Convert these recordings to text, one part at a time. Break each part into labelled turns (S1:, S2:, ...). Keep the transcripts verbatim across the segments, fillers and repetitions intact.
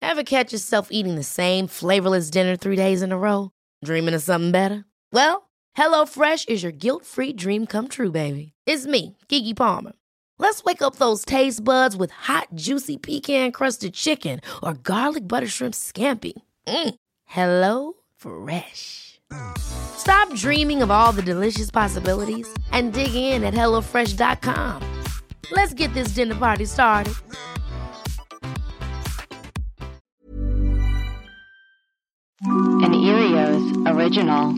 S1: Ever catch yourself eating the same flavorless dinner three days in a row? Dreaming of something better? Well, HelloFresh is your guilt-free dream come true, baby. It's me, Keke Palmer. Let's wake up those taste buds with hot, juicy pecan-crusted chicken or garlic butter shrimp scampi. Mm. Hello Fresh. Stop dreaming of all the delicious possibilities and dig in at hello fresh dot com. Let's get this dinner party started.
S2: An Erios original.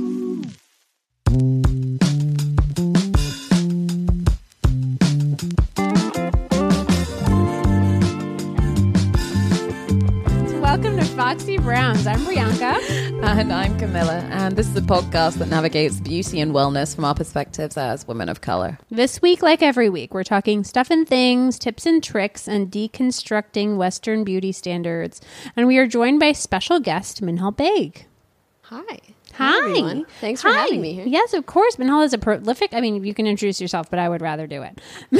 S3: Welcome to Foxy Browns. I'm Brianka.
S4: And I'm Camilla. And this is a podcast that navigates beauty and wellness from our perspectives as women of color.
S3: This week, like every week, we're talking stuff and things, tips and tricks, and deconstructing Western beauty standards. And we are joined by special guest Minhal Baig.
S5: Hi.
S3: Hi.
S5: Everyone. Thanks for
S3: Hi.
S5: having me here.
S3: Yes, of course. Minhal is a prolific, I mean, you can introduce yourself, but I would rather do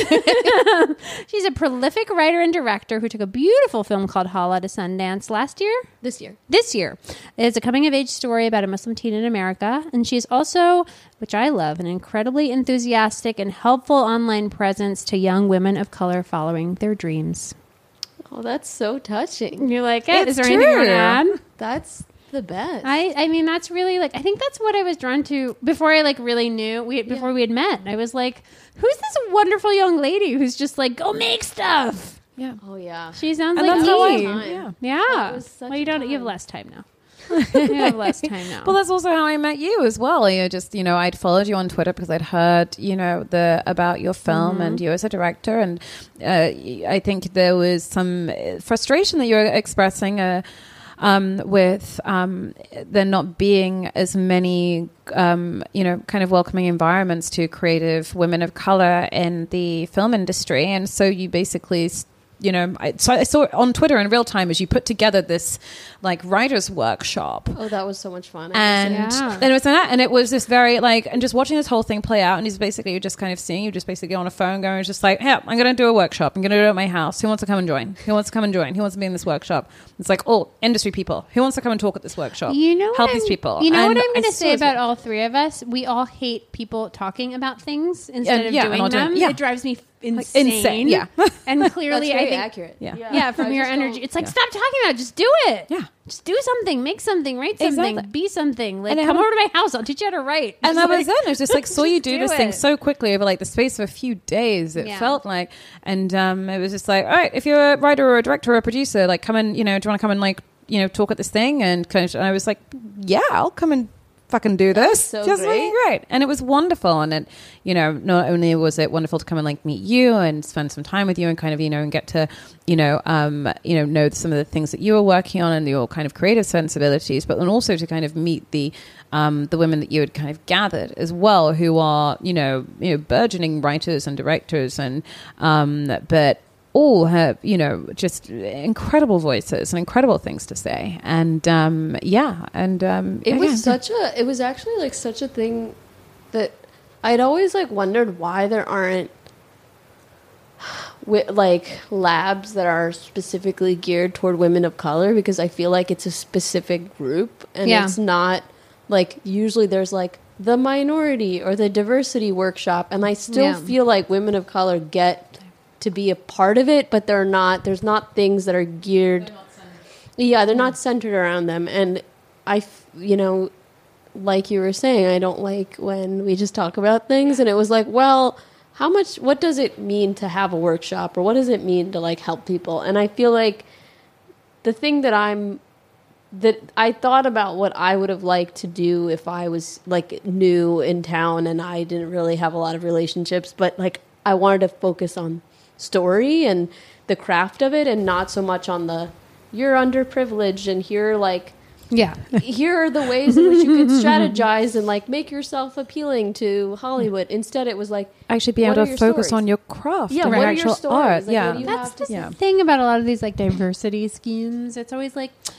S3: it. She's a prolific writer and director who took a beautiful film called Hala to Sundance last year.
S5: This year.
S3: This year. It's a coming-of-age story about a Muslim teen in America. And she's also, which I love, an incredibly enthusiastic and helpful online presence to young women of color following their dreams.
S5: Oh, that's so touching.
S3: You like it?
S4: It's
S3: Is there anything you want to add?
S5: That's the best.
S3: I, I mean, that's really like, I think that's what I was drawn to before I like really knew, we before
S5: Yeah.
S3: we had met. I was like, who's this wonderful young lady who's just like, go make stuff?
S4: Yeah.
S5: oh, yeah.
S3: She sounds
S4: And
S3: like
S4: that's
S3: me.
S4: how I-
S3: yeah.
S4: yeah.
S3: Yeah.
S5: was such
S3: Well, you
S5: a
S3: don't, you have
S5: time.
S3: less time now. you have less time now.
S4: Well, that's also how I met you as well. You just, you know, I'd followed you on Twitter because I'd heard, you know, the about your film
S3: Mm-hmm.
S4: and you as a director. And uh, I think there was some frustration that you were expressing uh, um, with um, there not being as many, um, you know, kind of welcoming environments to creative women of color in the film industry. And so you basically... You know, I, so I saw it on Twitter in real time as you put together this like writer's workshop.
S5: Oh, that was so much fun. I
S4: And
S5: guess
S3: Yeah.
S4: then it was that, and it was this very like, and just watching this whole thing play out, and he's basically you're just kind of seeing, you just basically on a phone going, just like, hey, I'm going to do a workshop. I'm going to do it at my house. Who wants to come and join? Who wants to come and join? Who wants to be in this workshop? It's like, oh, industry people. Who wants to come and talk at this workshop?
S3: You know,
S4: help
S3: what
S4: these
S3: I'm-
S4: people.
S3: You know
S4: And
S3: what I'm going
S4: I
S3: to say
S4: saw-
S3: about all three of us? We all hate people talking about things instead
S4: And-
S3: of
S4: yeah, and
S3: doing
S4: I'll do it.
S3: them.
S4: Yeah.
S3: It drives me insane.
S4: insane, yeah.
S3: And
S5: That's
S3: clearly,
S5: very
S3: I think,
S5: accurate.
S4: Yeah.
S3: yeah, from
S5: I
S3: your
S5: just
S3: energy,
S5: don't-
S3: it's like
S4: Yeah.
S3: stop talking about it. Just do it.
S4: Yeah.
S3: just do something, make something, write something,
S4: Exactly.
S3: be something. Like,
S4: And I
S3: come
S4: haven't-
S3: over to my house. I'll teach you how to write.
S4: And
S3: Just
S4: that was
S3: like-
S4: it. I was just like, saw you do
S3: do
S4: this thing
S3: it.
S4: so quickly over like the space of a few days. It
S3: Yeah.
S4: felt like, and um, it was just like, all right, if you're a writer or a director or a producer, like come and, you know, do you want to come and like, you know, talk at this thing? And kind of, and I was like, yeah, I'll come and fucking do this.
S5: so
S4: Just
S5: great.
S4: really great. And it was wonderful. And it, you know, not only was it wonderful to come and like meet you and spend some time with you and kind of, you know, and get to, you know, um, you know, know some of the things that you were working on and your kind of creative sensibilities, but then also to kind of meet the, um, the women that you had kind of gathered as well, who are, you know, you know, burgeoning writers and directors and, um, but all have, you know, just incredible voices and incredible things to say. And um, yeah, and um,
S5: It
S4: yeah,
S5: was
S4: yeah.
S5: such a, it was actually like such a thing that I'd always like wondered why there aren't wi- like labs that are specifically geared toward women of color, because I feel like it's a specific group and
S3: Yeah.
S5: it's not like, usually there's like the minority or the diversity workshop, and I still
S3: Yeah.
S5: feel like women of color get to be a part of it, but they're not, there's not things that are geared, yeah, they're not centered around them. And I, f- you know, like you were saying, I don't like when we just talk about things. And it was like, well, how much, what does it mean to have a workshop, or what does it mean to like help people? And I feel like the thing that I'm, that I thought about what I would have liked to do if I was like new in town and I didn't really have a lot of relationships, but like I wanted to focus on story and the craft of it, and not so much on the, you're underprivileged and here like
S3: Yeah.
S5: here are the ways in which you could strategize and like make yourself appealing to Hollywood. Instead, it was like,
S4: actually be
S5: what
S4: able
S5: are
S4: to
S5: your
S4: focus
S5: stories?
S4: on your craft
S5: Yeah,
S4: and
S5: what
S4: your
S5: are your
S4: actual
S5: stories?
S4: art.
S5: Like,
S4: yeah.
S5: what do you
S3: That's
S5: have
S3: the
S5: to
S4: Yeah.
S3: thing about a lot of these like diversity schemes. It's always like,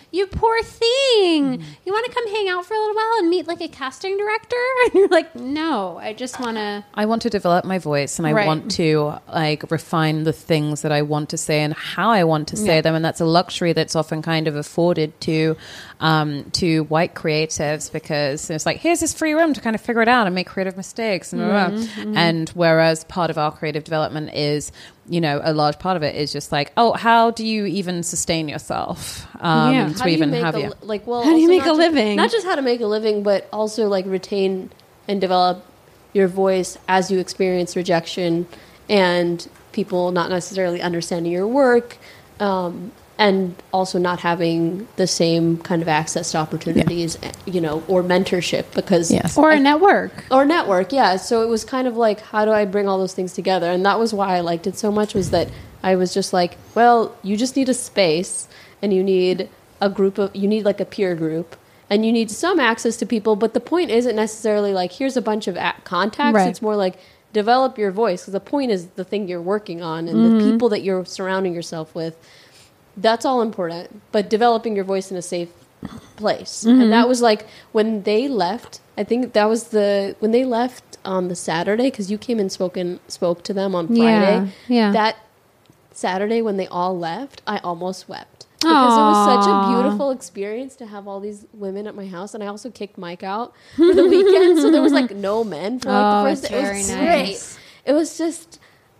S3: you poor thing.
S4: Mm.
S3: You want to come hang out for a little while and meet like a casting director? And you're like, no, I just want to.
S4: I want to develop my voice, and I
S3: Right.
S4: want to like refine the things that I want to say and how I want to say
S3: Yeah.
S4: them, and that's a luxury that's often kind of afforded to um, to white creatives, because it's like, here's this free room to kind of figure it out and make creative mistakes, and, blah, blah, blah.
S3: Mm-hmm.
S4: And whereas part of our creative development is, you know, a large part of it is just like, oh, how do you even sustain yourself um,
S3: Yeah.
S4: to
S5: How do you
S4: even
S5: make
S4: have
S5: a,
S4: you?
S5: li- like well
S3: How do you
S5: also
S3: make
S5: not
S3: a
S5: ju-
S3: living?
S5: not just how to make a living, but also like retain and develop your voice as you experience rejection and people not necessarily understanding your work, um, and also not having the same kind of access to opportunities, you know, or mentorship, because
S4: Yes.
S3: Or a network.
S5: or network, yeah. So it was kind of like, how do I bring all those things together? And that was why I liked it so much, was that I was just like, well, you just need a space, and you need a group of, you need like a peer group, and you need some access to people. But the point isn't necessarily like, here's a bunch of a- contacts.
S3: Right.
S5: It's more like, develop your voice, because the point is the thing you're working on and
S3: Mm-hmm.
S5: the people that you're surrounding yourself with. That's all important, but developing your voice in a safe place.
S3: Mm-hmm.
S5: And that was like when they left. I think that was the when they left on the Saturday, because you came and spoke and spoke to them on Friday.
S3: Yeah, yeah.
S5: That Saturday when they all left, I almost wept because it was such a
S3: Aw.
S5: beautiful experience to have all these women at my house, and I also kicked Mike out for the weekend, so there was like no men for like
S3: Oh,
S5: the first
S3: it's
S5: day. It
S3: very
S5: was
S3: nice.
S5: great. It was just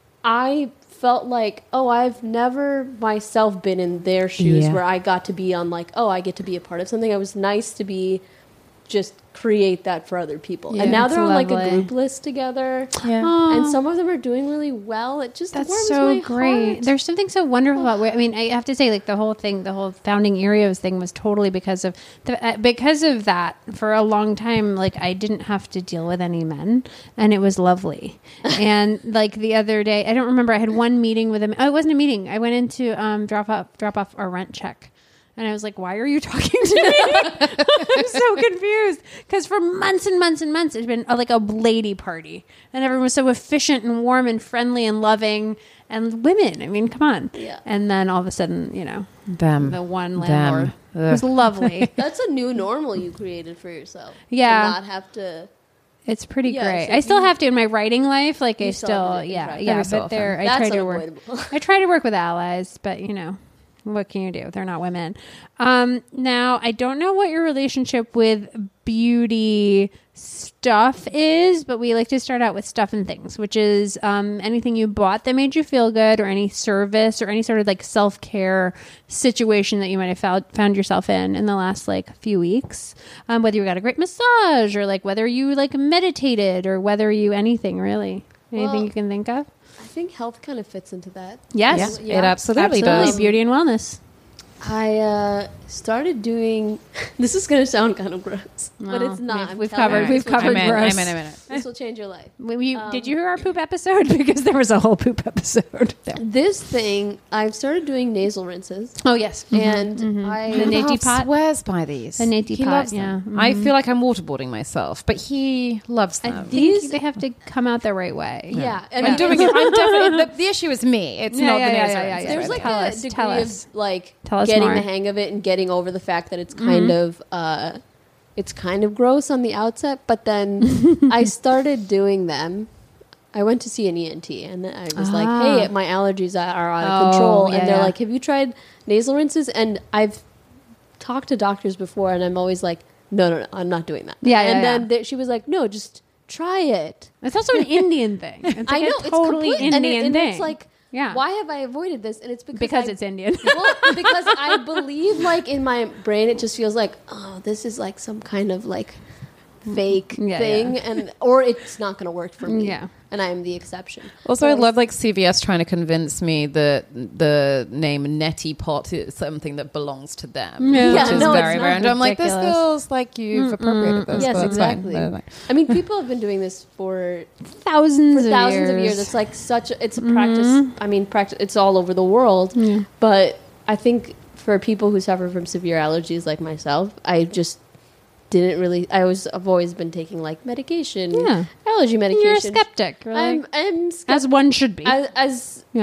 S5: I felt like, oh, I've never myself been in their shoes
S4: Yeah.
S5: where I got to be on like, oh, I get to be a part of something. It was nice to be just create that for other people.
S3: Yeah,
S5: and now
S3: it's
S5: they're on like a
S3: lovely.
S5: group list together.
S4: Yeah.
S5: And some of them are doing really well. It just
S3: That's
S5: warms
S3: so
S5: my
S3: great.
S5: heart.
S3: There's something so wonderful about where, I mean, I have to say, like the whole thing, the whole founding Erios thing was totally because of the, uh, because of that. For a long time, like I didn't have to deal with any men, and it was lovely. And like the other day, I don't remember. I had one meeting with him. Oh, it wasn't a meeting. I went in to um, drop off drop off our rent check. And I was like, why are you talking to me? I'm so confused. Because for months and months and months, it's been a, like a lady party. And everyone was so efficient and warm and friendly and loving. And women, I mean, come on.
S5: Yeah.
S3: And then all of a sudden, you know,
S4: Them.
S3: the one
S4: Them.
S3: landlord was lovely.
S5: That's a new normal you created for yourself.
S3: Yeah.
S5: To not have to.
S3: It's pretty
S5: Yeah,
S3: great.
S5: so
S3: I still
S5: you-
S3: have to in my writing life. Like I
S5: You still
S3: still,
S5: have to
S3: yeah,
S5: try.
S3: yeah.
S4: Every so
S3: But there, I
S5: That's
S3: try to work.
S5: unavoidable.
S3: I try to work with allies, but you know, what can you do? They're not women. Um, now, I don't know what your relationship with beauty stuff is, but we like to start out with stuff and things, which is um, anything you bought that made you feel good, or any service, or any sort of like self care situation that you might have found, found yourself in in the last like few weeks. Um, whether you got a great massage, or like whether you like meditated, or whether you anything really, anything
S5: Well,
S3: you can think of.
S5: I think health kind of fits into that.
S3: Yes,
S4: Yeah, it absolutely,
S3: absolutely.
S4: does.
S3: Beauty and wellness.
S5: I uh, started doing. This is going to sound kind of gross, but
S3: No,
S5: it's not.
S3: we've-
S5: I'm
S3: we've
S5: telling
S3: covered-
S5: you,
S3: we've
S5: this will
S3: covered
S5: change-
S4: I'm in,
S3: gross.
S4: I'm in a minute.
S5: This will change your life.
S3: When you,
S5: Um,
S3: did you hear our poop episode? Because there was a whole poop episode. There.
S5: This thing, I've started doing nasal rinses,
S3: Oh yes,
S5: and
S3: Mm-hmm.
S5: I
S3: The Nate
S4: Ralph
S3: Pot?
S4: swears by these.
S3: The Nate
S4: he
S3: Pot,
S4: loves
S3: yeah.
S4: them.
S3: Mhm.
S4: I feel like I'm waterboarding myself, but he loves
S5: I
S4: them.
S5: think-
S3: these they have to come out the right way.
S5: yeah, I
S4: I'm
S5: mean,
S4: doing it. I'm definitely. The, the issue is me. It's
S3: Yeah,
S4: not
S3: yeah,
S4: the
S3: yeah,
S4: nasal
S3: yeah, yeah,
S4: rinses,
S3: yeah.
S5: There's
S4: right?
S5: like
S3: Tell
S5: a
S3: us,
S5: degree
S3: tell
S5: of
S3: us.
S5: like
S3: Tell us
S5: getting
S3: more.
S5: the hang of it and getting over the fact that it's kind of uh, it's kind of gross on the outset, but then I started doing them. I went to see an E N T, and I was
S3: Ah.
S5: like, "Hey, my allergies are are out of
S3: Oh,
S5: control,"
S3: yeah,
S5: and they're
S3: yeah.
S5: like, "Have you tried nasal rinses?" And I've talked to doctors before, and I'm always like, "No, no, no, I'm not doing that."
S3: Yeah, yeah,
S5: and then
S3: yeah.
S5: they- she was like, "No, just try it."
S3: It's also an Indian thing. It's like
S5: I know
S3: a totally
S5: it's complete,
S3: Indian
S5: and, it, and
S3: thing.
S5: it's like,
S3: yeah,
S5: why have I avoided this? And it's because
S3: because
S5: I-
S3: it's Indian.
S5: well, because I believe, like, in my brain, it just feels like, oh, this is like some kind of like fake
S3: Yeah,
S5: thing,
S3: yeah.
S5: and or it's not going to work for me.
S3: Yeah.
S5: and I am the exception.
S4: Also,
S5: But
S4: I love like C V S trying to convince me that the name Neti Pot is something that belongs to them,
S3: Yeah.
S4: which
S5: Yeah,
S4: is
S5: no, it's
S4: very,
S5: not
S4: very. And I'm like, this
S3: ridiculous.
S4: feels like you've appropriated this.
S5: Yes,
S4: but it's fine.
S5: exactly.
S4: But, like,
S5: I mean, people have been doing this for
S3: thousands,
S5: for thousands
S3: of
S5: of
S3: years.
S5: years. It's like such. A, it's a practice. I mean, practice. It's all over the world. But I think for people who suffer from severe allergies, like myself, I just didn't really. I was. I've always been taking like medication,
S3: Yeah.
S5: allergy medication.
S3: You're a skeptic, really,
S5: I'm. I'm
S3: as one should be.
S5: as, as
S3: yeah.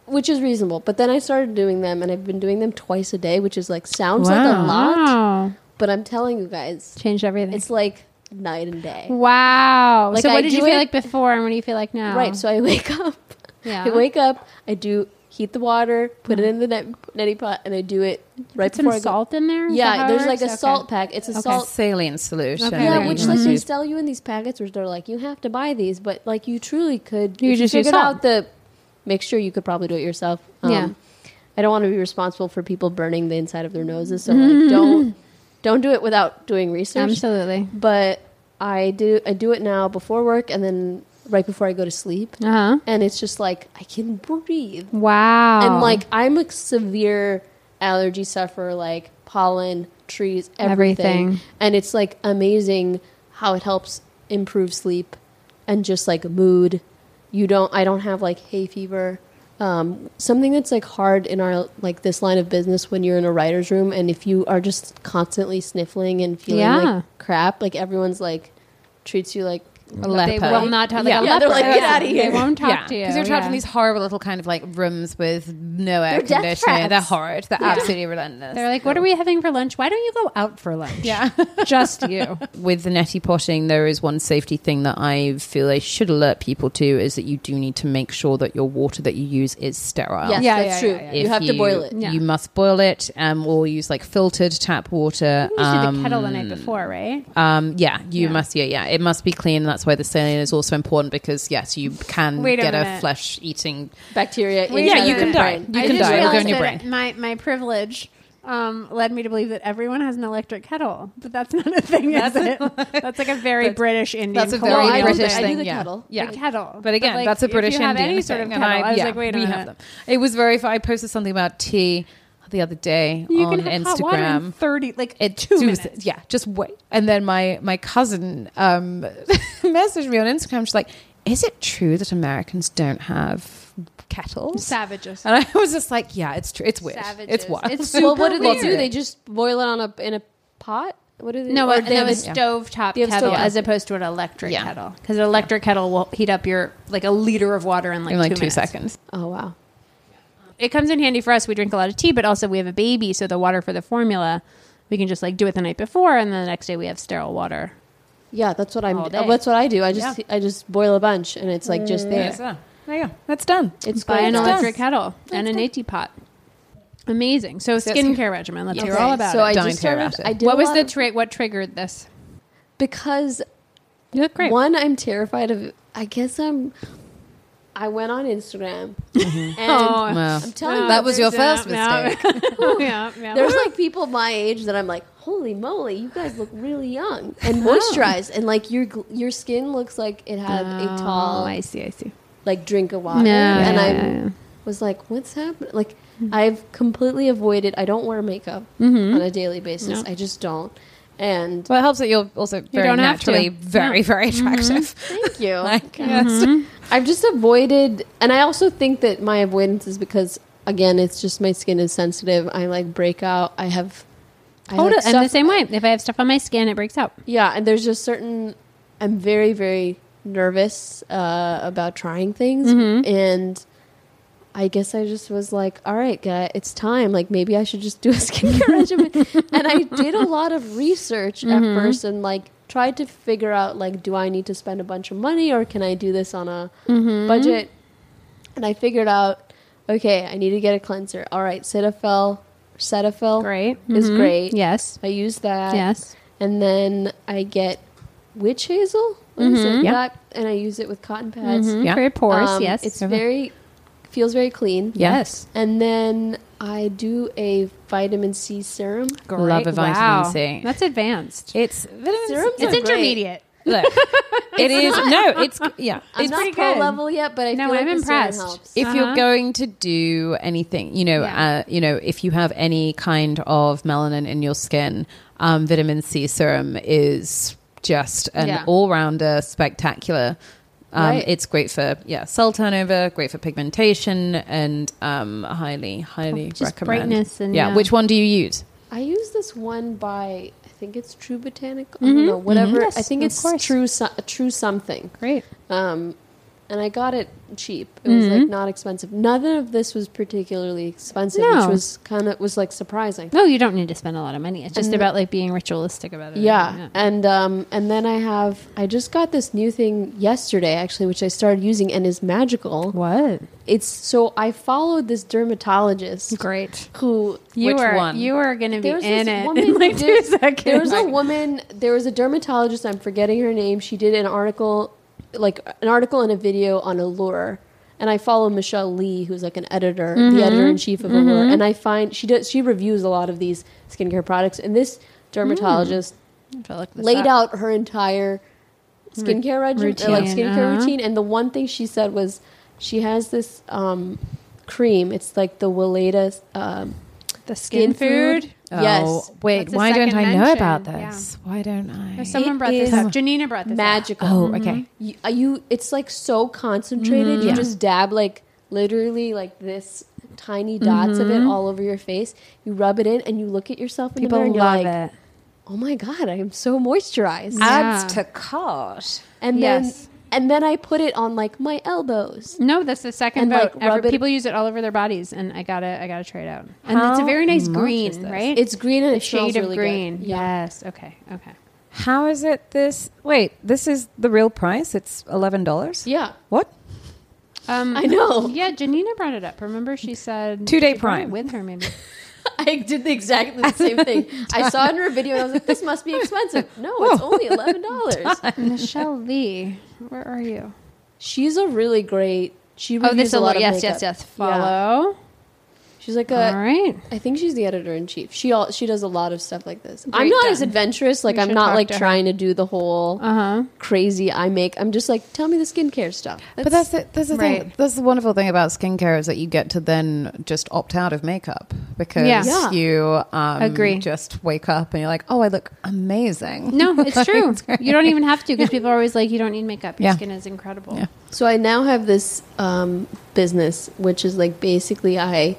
S5: which is reasonable. But then I started doing them, and I've been doing them twice a day, which is like sounds like a lot,
S3: Wow.
S5: but I'm telling you guys,
S3: Changed everything.
S5: it's like night and day.
S3: wow.
S5: Like,
S3: so what
S5: I
S3: did you
S5: do
S3: feel
S5: it-
S3: like before and what do you feel like now?
S5: Right. So I wake up.
S3: yeah.
S5: I wake up. I do heat the water, put it in the net, neti pot, and I do it right
S3: Put some
S5: before I go.
S3: salt in there? Is that
S5: Yeah,
S3: how it
S5: there's like
S3: works?
S5: a
S3: Okay.
S5: salt pack. It's a
S3: Okay.
S5: salt.
S4: Saline solution.
S3: Okay.
S4: that
S5: Yeah,
S3: Yeah,
S5: which
S4: you
S5: like
S4: must
S5: they
S4: use.
S5: sell you in these packets where they're like, you have to buy these, but like you truly could.
S3: You
S5: if
S3: just
S5: you
S3: use
S5: figured
S3: salt.
S5: out the mixture, you could probably do it yourself. Um,
S3: Yeah.
S5: I don't want to be responsible for people burning the inside of their noses, so like don't don't do it without doing research.
S3: Absolutely.
S5: But I do I do it now before work and then right before I go to sleep,
S3: Uh huh.
S5: and it's just like I can breathe.
S3: Wow.
S5: And like I'm a severe allergy sufferer, like pollen, trees, everything.
S3: Everything.
S5: And it's like amazing how it helps improve sleep and just like mood. You don't I don't have like hay fever. Um, something that's like hard in our like this line of business when you're in a writer's room and if you are just constantly sniffling and feeling
S3: Yeah.
S5: like crap, like everyone's like treats you like
S4: A
S3: They
S4: leper.
S3: will not talk. Like
S4: Yeah.
S3: a
S5: Yeah, they're
S3: leper.
S5: like, "Get outta here."
S3: They won't talk
S4: yeah,
S3: to you
S4: because you're trapped
S3: yeah.
S4: in these horrible little kind of like rooms with no air
S5: They're death
S4: conditioning.
S5: traps.
S4: They're horrid. They're absolutely relentless.
S3: They're like, what are we having for lunch? Why don't you go out for lunch?
S4: Yeah.
S3: Just you.
S4: With the neti potting, there is one safety thing that I feel I should alert people to is that you do need to make sure that your water that you use is sterile.
S5: yes,
S3: Yeah,
S5: that's
S3: yeah,
S5: true.
S3: yeah, yeah.
S5: You
S4: If
S5: have to boil it.
S3: Yeah.
S4: You must boil it, um, or use like filtered tap water.
S3: You used
S4: um,
S3: the kettle the night before, right?
S4: Um, yeah, you
S3: Yeah.
S4: must. Yeah, yeah, it must be clean. That's why the saline is also important because yes, you can
S3: Wait a
S4: get a,
S3: minute.
S4: flesh-eating.
S5: Bacteria.
S3: Wait
S5: inside
S3: a
S5: of
S4: you
S5: your
S4: can die.
S5: brain.
S4: You
S3: I
S4: can
S3: just
S4: die. It'll go in
S3: realized
S4: your
S3: that
S4: brain.
S3: My my privilege um, led me to believe that everyone has an electric kettle, but that's not a thing, is it? That's like a very
S4: That's-
S3: British Indian.
S4: that's a
S5: No,
S4: very
S3: colonial
S5: I do
S4: British
S5: the- I
S3: thing.
S5: do the
S4: yeah.
S5: kettle.
S4: Yeah.
S3: The kettle,
S4: But again,
S3: like,
S4: that's a
S3: if
S4: British
S3: you have
S4: Indian
S3: any sort of
S4: thing,
S3: kettle,
S4: and I,
S3: I was
S4: yeah,
S3: like, wait a
S4: we
S3: minute.
S4: have them. It was very. I posted something about tea the other day
S3: You
S4: on
S3: can have hot water in
S4: Instagram.
S3: thirty, like
S4: It
S3: two
S4: do-
S3: minutes.
S4: Yeah, just wait. And then my my cousin um, messaged me on Instagram. She's like, "Is it true that Americans don't have kettles?"
S3: Savages.
S4: And I was just like, "Yeah, it's true. It's weird.
S3: Savages.
S4: It's wild."
S3: It's
S5: Well, what
S3: super
S5: do they
S3: weird.
S5: do? They just boil it on a in a pot. What do they?
S3: No,
S5: or
S3: they have a
S5: yeah.
S3: stovetop
S5: They have
S3: kettle
S5: stove-
S3: as opposed to an electric
S4: Yeah.
S3: kettle. Because an electric kettle will heat up your like a liter of water in like,
S4: in like
S3: two,
S4: two
S3: minutes.
S4: seconds.
S5: Oh wow.
S3: It comes in handy for us. We drink a lot of tea, but also we have a baby, so the water for the formula, we can just like do it the night before, and then the next day we have sterile water.
S5: Yeah, that's what I'm.
S3: All day.
S5: That's what I do. I just I just boil a bunch, and it's like just there.
S4: Yeah. There you go. That's done.
S5: It's
S3: Buy
S5: great.
S3: an
S4: It's
S3: electric
S4: done.
S3: kettle and a neti pot. Amazing. So
S4: So-
S3: skincare regimen. Let's hear
S5: Okay,
S3: all about
S5: so
S3: it.
S5: I
S4: Don't
S5: just
S4: hear
S5: started.
S4: about it.
S5: I did
S3: What
S5: a
S3: was
S5: lot
S3: the
S5: of-
S3: tra- what triggered this?
S5: because
S3: You look great.
S5: one, I'm terrified of. I guess I'm. I went on Instagram, and
S3: Oh,
S4: Well,
S5: I'm telling you,
S4: that was your
S5: there's-
S4: first
S3: Yeah,
S4: mistake.
S3: yeah, yeah.
S5: There's like people my age that I'm like, holy moly, you guys look really young and moisturized, and like your gl- your skin looks like it had a tall
S3: Oh, I see. I see.
S5: like drink of water,
S3: Yeah,
S5: and
S3: yeah,
S5: I
S3: yeah, yeah.
S5: was like, what's happening? Like I've completely avoided. I don't wear makeup
S3: Mm-hmm.
S5: on a daily basis.
S3: No.
S5: I just don't. And
S4: Well, it helps that you're also very
S3: don't have to.
S4: naturally very, very attractive.
S5: thank you.
S4: Like,
S3: Mm-hmm.
S5: I've just avoided, and I also think that my avoidance is because, again, it's just my skin is sensitive. I like break out. I have. I
S3: Hold
S5: like
S3: it. I'm the
S5: stuff-
S3: same way. If I have stuff on my skin, it breaks out.
S5: Yeah, and there's just certain. I'm very, very nervous uh, about trying things,
S3: Mm-hmm.
S5: and I guess I just was like, all right, guy, it's time. Like, maybe I should just do a skincare regimen. And I did a lot of research
S3: Mm-hmm.
S5: at first and, like, tried to figure out, like, do I need to spend a bunch of money or can I do this on a
S3: Mm-hmm.
S5: budget? And I figured out, okay, I need to get a cleanser. All right, Cetaphil, Cetaphil
S3: Great.
S5: is
S3: Mhm.
S5: great.
S3: Yes.
S5: I use that.
S3: Yes.
S5: And then I get witch hazel. What is
S3: Mhm.
S5: it?
S4: Yeah.
S5: That, and I use it with cotton pads.
S3: Mhm.
S4: Yeah.
S3: For your pores.
S5: Um,
S3: yes.
S5: It's very, feels very clean.
S3: yes.
S5: And then I do a vitamin C serum.
S3: Great.
S4: Love a vitamin
S3: Wow.
S4: C.
S3: That's advanced.
S4: It's vitamin C.
S5: Serums
S3: It's
S5: are great.
S3: intermediate.
S4: Look, it is no. It's yeah.
S5: I'm
S4: It's
S5: not
S3: pretty
S5: pro
S3: good.
S5: level yet, but I
S3: No,
S5: feel like
S3: I'm
S5: the serum
S3: impressed.
S5: helps.
S4: if
S3: Uh-huh.
S4: you're going to do anything, you know,
S3: Yeah.
S4: uh, you know, if you have any kind of melanin in your skin, um, vitamin C serum is just an
S3: Yeah.
S4: all-rounder, spectacular. Um,
S5: Right.
S4: It's great for yeah cell turnover, great for pigmentation, and um, highly, highly
S3: Just
S4: recommend.
S3: brightness and,
S4: yeah.
S3: yeah.
S4: Which one do you use?
S5: I use this one by, I think it's True Botanic. I don't know, whatever.
S3: Yes,
S5: I think
S3: of
S5: it's
S3: course.
S5: True so- True something.
S3: Great.
S5: Um, and I got it cheap. It was
S3: Mm-hmm.
S5: like not expensive. None of this was particularly expensive,
S3: No.
S5: which was kind of was like surprising.
S3: No, you don't need to spend a lot of money. It's just
S5: And-
S3: about like being ritualistic about it.
S5: Yeah. And um and then I have I just got this new thing yesterday actually, which I started using and is magical.
S3: What?
S5: It's so I followed this dermatologist
S3: Great.
S5: who
S3: You
S4: Which
S3: are
S4: one?
S3: you are going to be
S5: There's
S3: in
S5: this
S3: it
S5: woman
S3: in like
S5: who
S3: two
S5: did-
S3: seconds.
S5: there was a woman there was a dermatologist, I'm forgetting her name. She did an article like an article and a video on Allure. And I follow Michelle Lee, who's like an editor,
S3: Mm-hmm.
S5: the editor in chief of Allure. And I find she does she reviews a lot of these skincare products. And this dermatologist
S3: I feel like this
S5: laid
S3: up.
S5: out her entire skincare regimen, or like
S3: routine,
S5: skincare
S3: uh-huh.
S5: routine. And the one thing she said was she has this um, cream. It's like the Weleda um,
S3: the skin, food.
S4: Oh,
S5: Yes,
S4: wait,
S3: That's the
S4: why don't
S3: second
S4: I know
S3: mention.
S4: about
S3: Yeah.
S4: this? Why don't I?
S3: Someone
S5: It
S3: brought this
S5: is
S3: up. Janina brought this up.
S5: magical.
S4: Oh, okay.
S5: You, uh, you, it's like so concentrated. You
S4: Yeah.
S5: just dab like literally like this tiny dots of it all over your face. You rub it in, and you look at yourself in
S3: People
S5: the mirror, and you're
S3: love
S5: like,
S3: it.
S5: "Oh my god, I am so moisturized."
S3: Yeah.
S4: Adds to cart.
S5: And then,
S3: Yes.
S5: and then I put it on like my elbows.
S3: No, that's the second
S5: And,
S3: vote.
S5: like,
S3: Ever-
S5: rub it-
S3: people use it all over their bodies, and I gotta, I gotta try it out. And it's a
S4: How
S3: very nice
S4: much
S3: green,
S4: is this?
S3: right?
S5: It's green and
S3: a
S5: it smells
S3: shade of
S5: really
S3: green.
S5: good. Yeah.
S3: Yes. Okay. Okay.
S4: How is it this? Wait, this is the real price? It's eleven dollars?
S5: Yeah.
S4: What?
S3: Um,
S5: I know.
S3: Yeah, Janina brought it up. Remember, she said
S4: Two-day
S3: she brought it
S4: Prime.
S3: with her, maybe.
S5: I did the exactly the same thing. I saw it in her video and I was like, this must be expensive. No, it's only eleven dollars.
S3: Michelle Lee, where are you?
S5: She's a really great, she
S3: Oh,
S5: reviews
S3: this
S5: a lot
S3: alert.
S5: of
S3: Yes,
S5: makeup.
S3: yes, yes.
S5: Yeah.
S3: Follow.
S5: She's like
S3: all
S5: a,
S3: right.
S5: I think she's the editor in chief. She all, she does a lot of stuff like this. I'm
S3: Great
S5: not
S3: done.
S5: as adventurous. Like
S3: We
S5: I'm
S3: should
S5: not
S3: talk
S5: like
S3: to her.
S5: trying to do the whole
S3: Uh huh.
S5: crazy eye make. I'm just like, tell me the skincare stuff.
S4: But that's the, that's the
S3: right.
S4: thing. That's the wonderful thing about skincare is that you get to then just opt out of makeup because
S3: Yeah.
S5: Yeah.
S4: you um,
S3: Agree.
S4: just wake up and you're like, oh, I look amazing.
S3: No, it's true. You don't even have to because people are always like, you don't need makeup. Your
S4: Yeah.
S3: skin is incredible.
S4: Yeah.
S5: So I now have this um, business, which is like basically I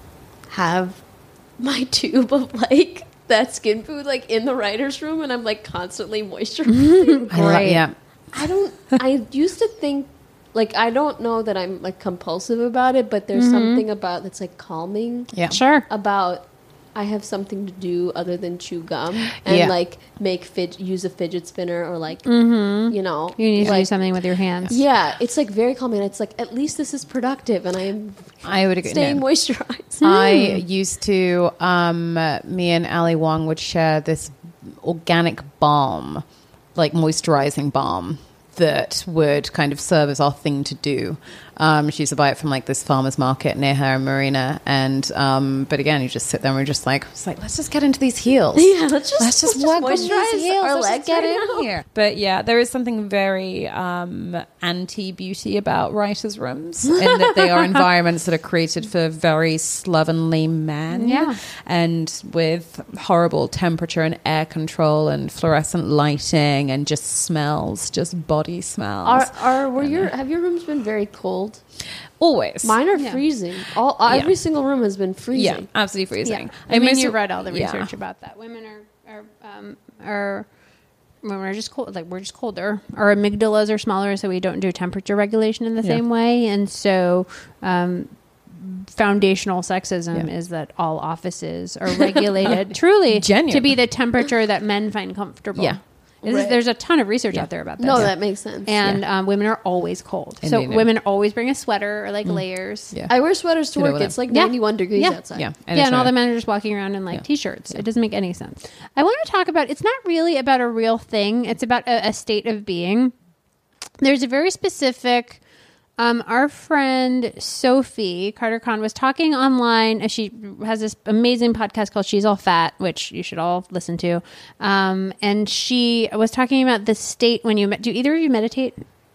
S5: have my tube of like that skin food like in the writer's room, and I'm like constantly moisturizing.
S4: I love,
S3: Great.
S4: yeah.
S5: I don't. I used to think like I don't know that I'm like compulsive about it, but there's something about that's like calming
S4: Yeah.
S3: Sure.
S5: about. I have something to do other than chew gum and
S4: Yeah.
S5: like make fidget, use a fidget spinner or like
S3: Mm-hmm.
S5: you know
S3: You need to do
S5: like,
S3: something with your hands.
S5: yeah, it's like very calming. It's like at least this is productive, and I'm
S4: I would agree.
S5: staying
S4: no.
S5: moisturized.
S4: I used to, um, me and Ali Wong would share this organic balm, like moisturizing balm that would kind of serve as our thing to do. Um, she used to buy it from like this farmer's market near her in Marina. And, um, but again, you just sit there and we're just like, it's like, let's just get into these heels.
S5: Yeah, let's just
S4: Let's just
S5: let's
S4: work on
S5: moisturize
S4: these heels.
S5: our
S4: Let's just
S5: legs
S4: get
S5: right
S4: in
S5: now.
S4: here. But yeah, there is something very um, anti-beauty about writers' rooms in that they are environments that are created for very slovenly men.
S3: Yeah.
S4: And with horrible temperature and air control and fluorescent lighting and just smells, just body smells.
S5: Are are were your have your rooms been very cold?
S4: Always.
S5: Mine are
S3: Yeah.
S5: freezing. All every single room has been freezing.
S4: Yeah, absolutely freezing.
S3: I mean,
S4: most-
S3: you read all the
S4: yeah.
S3: research about that. Women are are um, are women are just cold. Like we're just colder. Our amygdalas are smaller, so we don't do temperature regulation in the
S4: Yeah.
S3: same way. And so, um, foundational sexism
S4: Yeah.
S3: is that all offices are regulated truly
S4: Genuine.
S3: to be the temperature that men find comfortable.
S4: Yeah.
S3: This is-
S5: Right.
S3: there's a ton of research
S4: Yeah.
S3: out there about this.
S5: No, that makes sense.
S3: and um, women are always cold.
S4: And
S3: so
S4: they know.
S3: women always bring a sweater or like layers.
S4: Yeah.
S5: I wear sweaters to
S4: Get
S5: work.
S4: over
S5: It's
S4: that.
S5: like
S3: Yeah.
S5: ninety-one degrees
S3: Yeah.
S5: outside.
S4: Yeah.
S3: yeah, and all
S4: it's
S3: the
S4: a-
S3: men are just walking around in like
S4: Yeah.
S3: t-shirts. It doesn't make any sense. I want to talk about, it's not really about a real thing. It's about a, a state of being. There's a very specific, um, our friend Sophie Carter Kahn was talking online. uh, She has this amazing podcast called She's All Fat, which you should all listen to. Um, and she was talking about the state when you, me- do either of you meditate?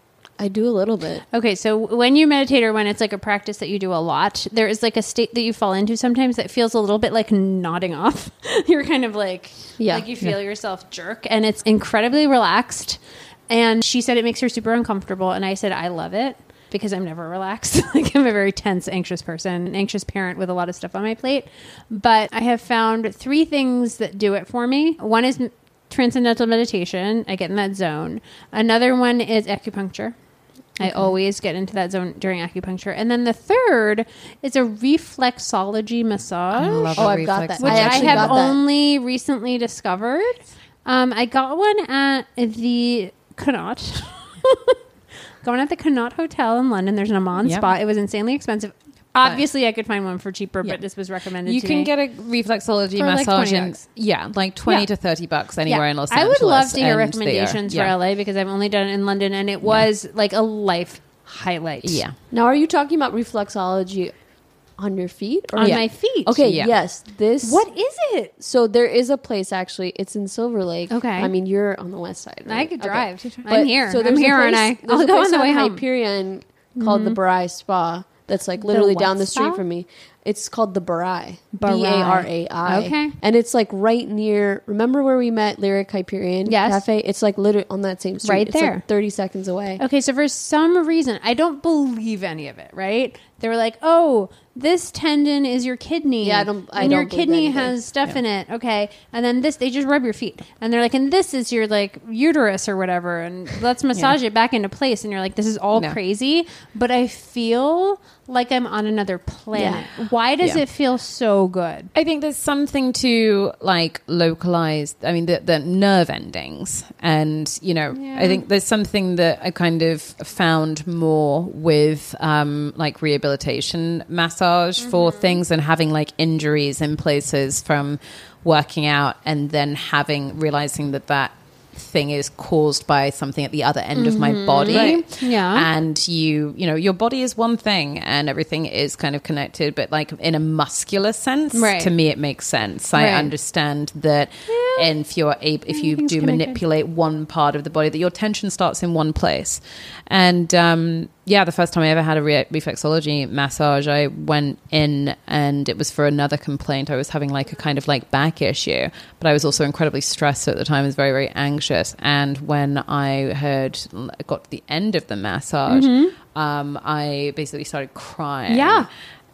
S5: I do a little bit.
S3: Okay, so when you meditate or when it's like a practice that you do a lot, there is like a state that you fall into sometimes that feels a little bit like nodding off. You're kind of like,
S5: Yeah.
S3: like you feel yourself jerk, and it's incredibly relaxed. And she said it makes her super uncomfortable, and I said I love it because I'm never relaxed. Like I'm a very tense, anxious person, an anxious parent with a lot of stuff on my plate. But I have found three things that do it for me. One is transcendental meditation. I get in that zone. Another one is acupuncture. I always get into that zone during acupuncture. And then the third is a reflexology massage,
S4: I love
S5: Oh,
S4: a
S5: I've got
S4: reflex
S5: that.
S3: which
S5: I
S3: I,
S5: actually
S3: have
S5: got that.
S3: only recently discovered. Um, I got one at the Connaught. Going at the Connaught Hotel in London. There's an Amman
S4: Yep.
S3: spot. It was insanely expensive. Obviously, I could find one for cheaper,
S4: Yeah.
S3: but this was recommended
S4: You
S3: to
S4: can
S3: me.
S4: get a reflexology
S3: For like
S4: massage
S3: twenty
S4: in,
S3: bucks.
S4: yeah, like twenty
S3: Yeah.
S4: to thirty bucks anywhere in Los
S3: I
S4: Angeles.
S3: would love to hear
S4: and they are-
S3: recommendations
S4: yeah.
S3: for L A because I've only done it in London, and it was like a life highlight.
S4: Yeah.
S5: Now, are you talking about reflexology on your feet? Or
S3: On
S4: Yeah.
S3: my feet.
S5: Okay,
S4: Yeah.
S5: yes. This
S3: What is it?
S5: So there is a place actually. It's in Silver Lake.
S3: Okay.
S5: I mean, you're on the west side.
S3: I
S5: right?
S3: could
S5: Okay.
S3: drive.
S5: But-
S3: I'm here.
S5: So
S3: I'm
S5: there's a
S3: here, aren't I?
S5: place- there's
S3: I'll
S5: a
S3: go
S5: place
S3: on the way home.
S5: Hyperion called the Barai Spa. That's like literally
S3: what
S5: down the street
S3: spa?
S5: from me. It's called the Barai.
S3: Barai.
S5: B A R A I.
S3: Okay.
S5: And it's like right near. Remember where we met Lyric Hyperion
S3: Yes.
S5: Cafe? It's like literally on that same street.
S3: Right
S5: It's
S3: there.
S5: like thirty seconds away.
S3: Okay, so for some reason, I don't believe any of it, right? They were like, oh, this tendon is your kidney.
S5: Yeah, I don't- I
S3: and
S5: don't
S3: your
S5: believe
S3: kidney
S5: anything.
S3: has stuff in it. Okay. And then this, they just rub your feet. And they're like, and this is your like uterus or whatever. And let's massage it back into place. And you're like, this is all
S4: No.
S3: crazy. But I feel like I'm on another planet. Why does
S4: Yeah.
S3: it feel so good?
S4: I think there's something to like localized. I mean, the, the nerve endings, and you know,
S3: Yeah.
S4: I think there's something that I kind of found more with um, like rehabilitation massage for things and having like injuries in places from working out, and then having realizing that that thing is caused by something at the other end of my body.
S3: Right. Yeah.
S4: And you, you know, your body is one thing and everything is kind of connected, but like in a muscular sense,
S3: Right.
S4: to me, it makes sense. I
S3: Right.
S4: understand that and if you're able, if you
S3: Everything's
S4: do
S3: connected.
S4: manipulate one part of the body, that your tension starts in one place. And um, yeah, the first time I ever had a re- reflexology massage, I went in and it was for another complaint. I was having like a kind of like back issue, but I was also incredibly stressed at the time. I was very, very anxious. And when I had got to the end of the massage, um, I basically started crying.
S3: Yeah.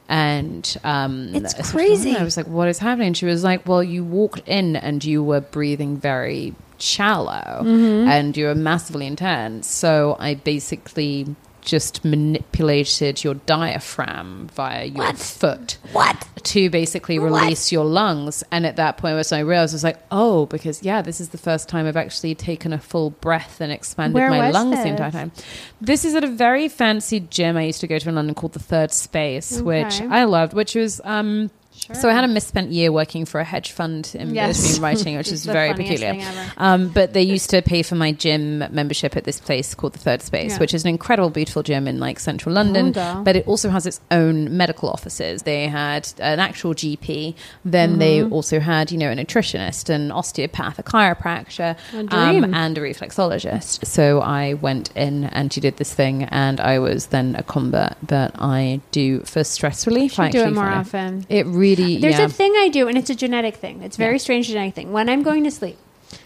S4: And um,
S3: It's
S4: so
S3: crazy.
S4: I was like, what is happening? She was like, well, you walked in and you were breathing very shallow
S3: Mm-hmm.
S4: and you were massively intense. So I basically just manipulated your diaphragm via your foot.
S1: What?
S4: To basically release your lungs. And at that point, was I realized, I was like, oh, because yeah, this is the first time I've actually taken a full breath and expanded
S3: Where
S4: my
S3: was
S4: lungs the
S3: this?
S4: entire time. This is at a very fancy gym I used to go to in London called the Third Space, which
S3: Okay.
S4: I loved, which was um so I had a misspent year working for a hedge fund in
S3: Yes.
S4: between writing, which
S3: It's
S4: is
S3: the
S4: very
S3: funniest
S4: peculiar.
S3: thing ever.
S4: Um, but they used to pay for my gym membership at this place called the Third Space,
S3: Yeah.
S4: which is an incredible, beautiful gym in like central London.
S3: Oh, girl.
S4: But it also has its own medical offices. They had an actual G P. Then they
S3: Mm-hmm.
S4: also had, you know, a nutritionist, an osteopath, a chiropractor,
S3: A dream.
S4: um, and a reflexologist. So I went in and she did this thing, and I was then a convert that I do for stress relief. I
S3: Should do it
S4: actually
S3: more
S4: find
S3: often.
S4: It really,
S3: There's
S4: yeah.
S3: a thing I do, and it's a genetic thing. It's a very strange genetic thing. When I'm going to sleep,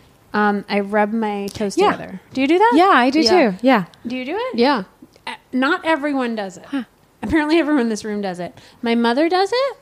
S3: um, I rub my toes
S4: Yeah.
S3: together. Do you do that?
S4: Yeah, I do
S5: Yeah.
S4: too. Yeah.
S3: Do you do it?
S5: Yeah.
S3: Uh, Not everyone does it. Apparently, everyone in this room does it. My mother does it,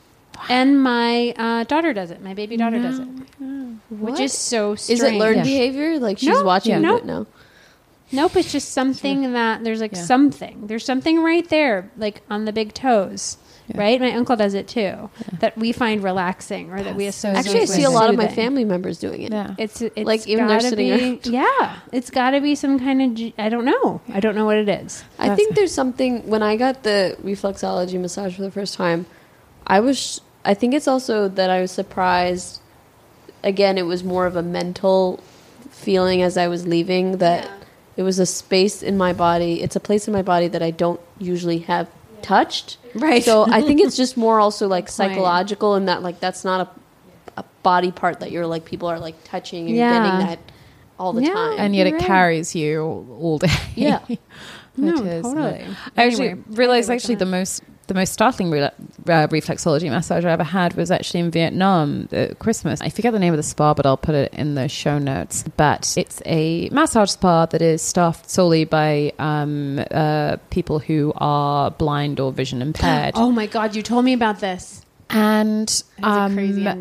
S3: and my uh, daughter does it. My baby daughter does it, which is so strange.
S5: Is it learned
S4: Yeah.
S5: behavior? Like she's
S3: No,
S5: watching
S3: yeah.
S5: you do
S3: No.
S5: it now.
S3: Nope, it's just something that there's like
S4: Yeah.
S3: something. There's something right there, like on the big toes.
S4: Yeah.
S3: Right? My uncle does it too. That we find relaxing or that we
S4: That's so
S3: associate
S5: Actually, I
S3: with
S5: see a lot of my
S3: soothing.
S5: family members doing it.
S4: Yeah.
S3: It's, it's
S5: Like, even they're
S3: gotta
S5: sitting
S3: be,
S5: around.
S3: yeah, it's got to be some kind of, g- I don't know. I don't know what it is.
S5: I think there's something when I got the reflexology massage for the first time, I was I think it's also that I was surprised. Again, it was more of a mental feeling as I was leaving that it was a space in my body. It's a place in my body that I don't usually have touched.
S3: Right.
S5: So I think it's just more also like
S3: Point.
S5: psychological and that like that's not a a body part that you're like people are like touching and
S3: Yeah.
S5: getting that all the
S3: Yeah.
S5: time.
S4: And yet it
S3: Right.
S4: carries you all day.
S5: Yeah.
S3: No,
S4: It is.
S3: totally.
S4: I actually
S3: Anyway,
S4: realized
S3: totally
S4: actually the
S3: recommend.
S4: most the most startling re- uh, reflexology massage I ever had was actually in Vietnam at Christmas. I forget the name of the spa, but I'll put it in the show notes. But it's a massage spa that is staffed solely by um, uh, people who are blind or vision impaired.
S3: Oh my God, you told me about this.
S4: And
S3: That's
S4: um,
S3: a crazy ending.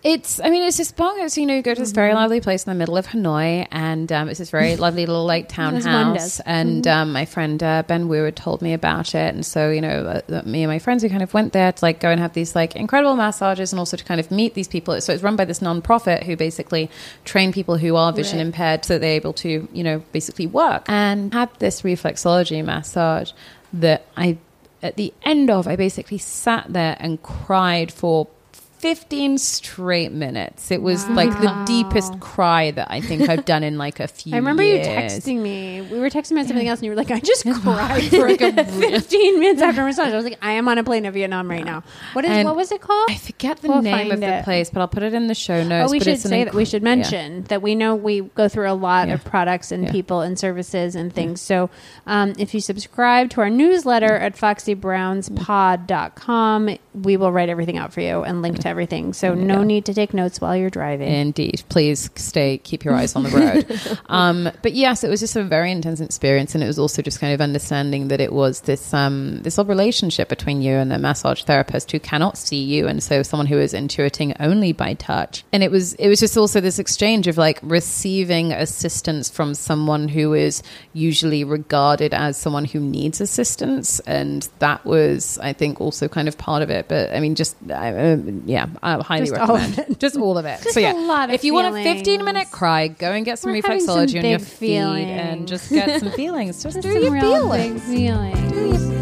S4: It's, I mean, it's just bonkers. You know, you go to this very lovely place in the middle of Hanoi, and um, it's this very lovely little like townhouse. And um, my friend uh, Ben Wu had told me about it, and so you know, uh, me and my friends, we kind of went there to like go and have these like incredible massages, and also to kind of meet these people. So it's run by this non-profit who basically train people who are vision
S5: Right.
S4: impaired, so they're able to, you know, basically work. And had this reflexology massage that I, at the end of, I basically sat there and cried for fifteen straight minutes. It was
S3: Wow.
S4: like the deepest cry that I think I've done in like a few
S3: I remember
S4: years.
S3: you texting me. We were texting about something else, and you were like, "I just cried for like a fifteen minutes after massage." I was like, "I am on a plane to Vietnam right now." What is
S4: And
S3: what was it called?
S4: I forget the
S3: We'll
S4: name of
S3: find
S4: the
S3: it.
S4: place, but I'll put it in the show notes.
S3: Oh, we
S4: but
S3: should
S4: it's an
S3: say
S4: inc-
S3: that we should
S4: yeah.
S3: mention that we know we go through a lot
S4: Yeah.
S3: of products and
S4: Yeah.
S3: people and services and things. So um, if you subscribe to our newsletter at foxy browns pod dot com, we will write everything out for you and link to everything. So no need to take notes while you're driving.
S4: Indeed. Please stay, keep your eyes on the road. um, but yes, it was just a very intense experience. And it was also just kind of understanding that it was this, um, this whole relationship between you and the massage therapist who cannot see you. And so someone who is intuiting only by touch. And it was, it was just also this exchange of like receiving assistance from someone who is usually regarded as someone who needs assistance. And that was, I think, also kind of part of it. But I mean, just, uh, yeah, I highly
S3: Just all of
S4: recommend.
S3: it.
S4: Just all of it.
S3: Just
S4: so yeah,
S3: a lot of
S4: if you want a
S3: feelings.
S4: fifteen minute cry, go and get some
S3: We're having some
S4: reflexology on your
S3: big
S4: feet
S3: feelings.
S4: and just get some feelings. Just,
S3: Just
S4: do
S3: some
S4: your
S3: real big
S4: feelings.
S3: feelings.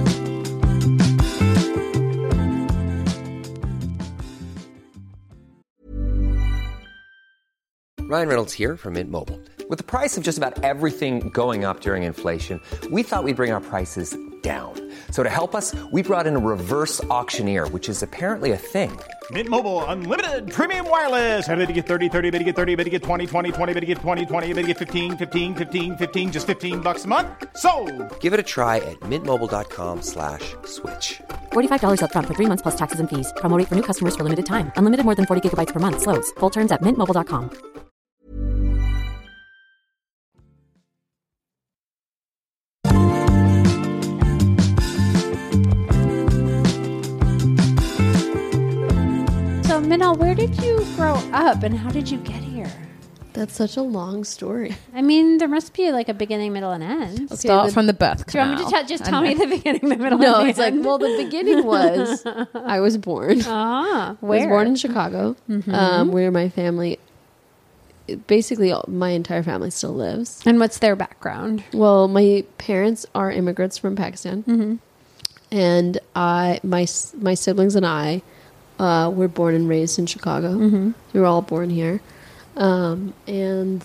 S6: Ryan Reynolds here from Mint Mobile. With the price of just about everything going up during inflation, we thought we'd bring our prices down. So to help us, we brought in a reverse auctioneer, which is apparently a thing.
S7: Mint Mobile Unlimited Premium Wireless. How to get thirty, thirty, how to get thirty, how to get twenty, twenty, twenty, how to get twenty, twenty, how to get fifteen, fifteen, fifteen, fifteen, just fifteen bucks a month? Sold!
S6: Give it a try at mintmobile.com slash switch.
S8: forty-five dollars up front for three months plus taxes and fees. Promo rate for new customers for limited time. Unlimited more than forty gigabytes per month. Slows full terms at mint mobile dot com.
S3: So, Minal, where did you grow up and how did you get here?
S5: That's such a long story.
S3: I mean, there must be like a beginning, middle, and end.
S4: Start
S5: the-
S4: from the birth
S3: Do you want me to
S4: canal.
S3: tell, just
S4: And
S3: tell me
S4: then-
S3: the beginning, the middle,
S5: No,
S3: and the
S5: it's like,
S3: end?
S5: well, the beginning was I was born.
S3: Ah,
S5: I was
S3: where?
S5: born in Chicago, um, where my family, basically all- my entire family still lives.
S3: And what's their background?
S5: Well, my parents are immigrants from Pakistan,
S3: Mm-hmm.
S5: and I, my s- my siblings and I, uh, were born and raised in Chicago.
S3: Mm-hmm.
S5: We were all born here, um, and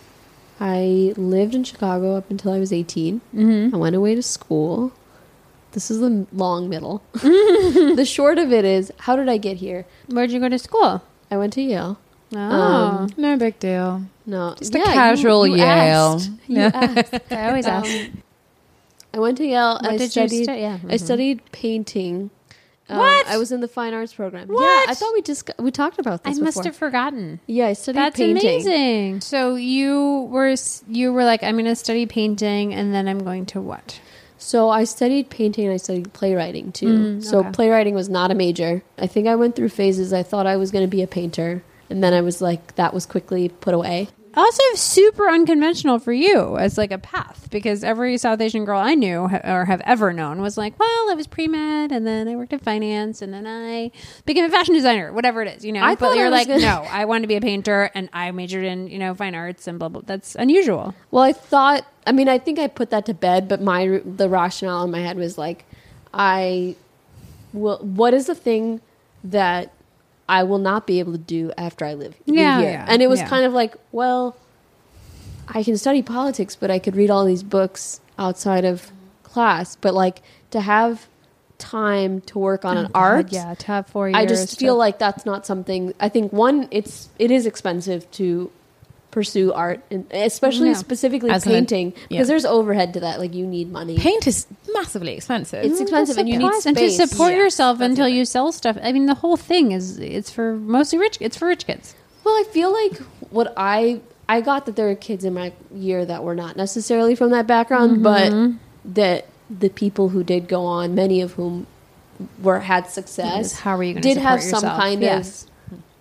S5: I lived in Chicago up until I was eighteen.
S3: Mm-hmm.
S5: I went away to school. This is the long middle. The short of it is, how did I get here?
S3: Where'd you go to school?
S5: I went to Yale.
S3: Oh,
S5: Um,
S4: No big deal.
S5: No,
S4: Just a
S5: yeah, you-
S4: casual
S5: you
S4: Yale.
S5: asked. You
S4: Yeah.
S5: asked.
S3: I always ask.
S5: Um, I went to Yale.
S3: What
S5: I
S3: did you
S5: studied.
S3: stu- yeah,
S5: I
S3: mhm.
S5: studied painting. Um,
S3: What?
S5: I was in the fine arts program.
S3: What?
S5: Yeah, I thought we just we talked about
S3: I
S5: this.
S3: must
S5: before.
S3: have forgotten.
S5: Yeah, I studied
S3: That's
S5: painting.
S3: amazing. So you were s- you were like, I'm going to study painting, and then I'm going to what?
S5: So I studied painting and I studied playwriting too.
S3: Mm,
S5: So
S3: okay.
S5: playwriting was not a major. I think I went through phases. I thought I was going to be a painter, and then I was like, that was quickly put away.
S3: Also, super unconventional for you as like a path, because every South Asian girl I knew ha- or have ever known was like, well, I was pre med, and then I worked in finance, and then I became a fashion designer, whatever it is, you know.
S5: I
S3: but
S5: thought I
S3: you're
S5: was
S3: like,
S5: gonna-
S3: no, I wanted to be a painter, and I majored in you know fine arts and blah blah. That's unusual.
S5: Well, I thought. I mean, I think I put that to bed, but my the rationale in my head was like, I will. What is the thing that I will not be able to do after I live, live
S3: Yeah,
S5: here?
S3: yeah,
S5: and it was
S3: yeah.
S5: kind of like, well, I can study politics, but I could read all these books outside of class. But like to have time to work on an art,
S3: yeah, to have four years.
S5: I just feel
S3: to-
S5: like that's not something. I think one, it's it is expensive to pursue art, and especially
S3: Yeah.
S5: specifically
S4: As an-
S5: painting,
S4: yeah.
S5: because there's overhead to that. Like you need money.
S4: Paint is massively expensive.
S5: It's expensive, and you need
S3: Supplies,
S5: space.
S3: and to support
S5: Yeah,
S3: yourself
S5: that's
S3: until
S5: it.
S3: you sell stuff. I mean, the whole thing is it's for mostly rich. It's for rich kids.
S5: Well, I feel like what I I got that there are kids in my year that were not necessarily from that background,
S3: Mm-hmm.
S5: but that the people who did go on, many of whom were had success,
S3: Yes, how are you gonna
S5: did
S3: support
S5: have some
S3: yourself?
S5: kind
S3: Yes.
S5: of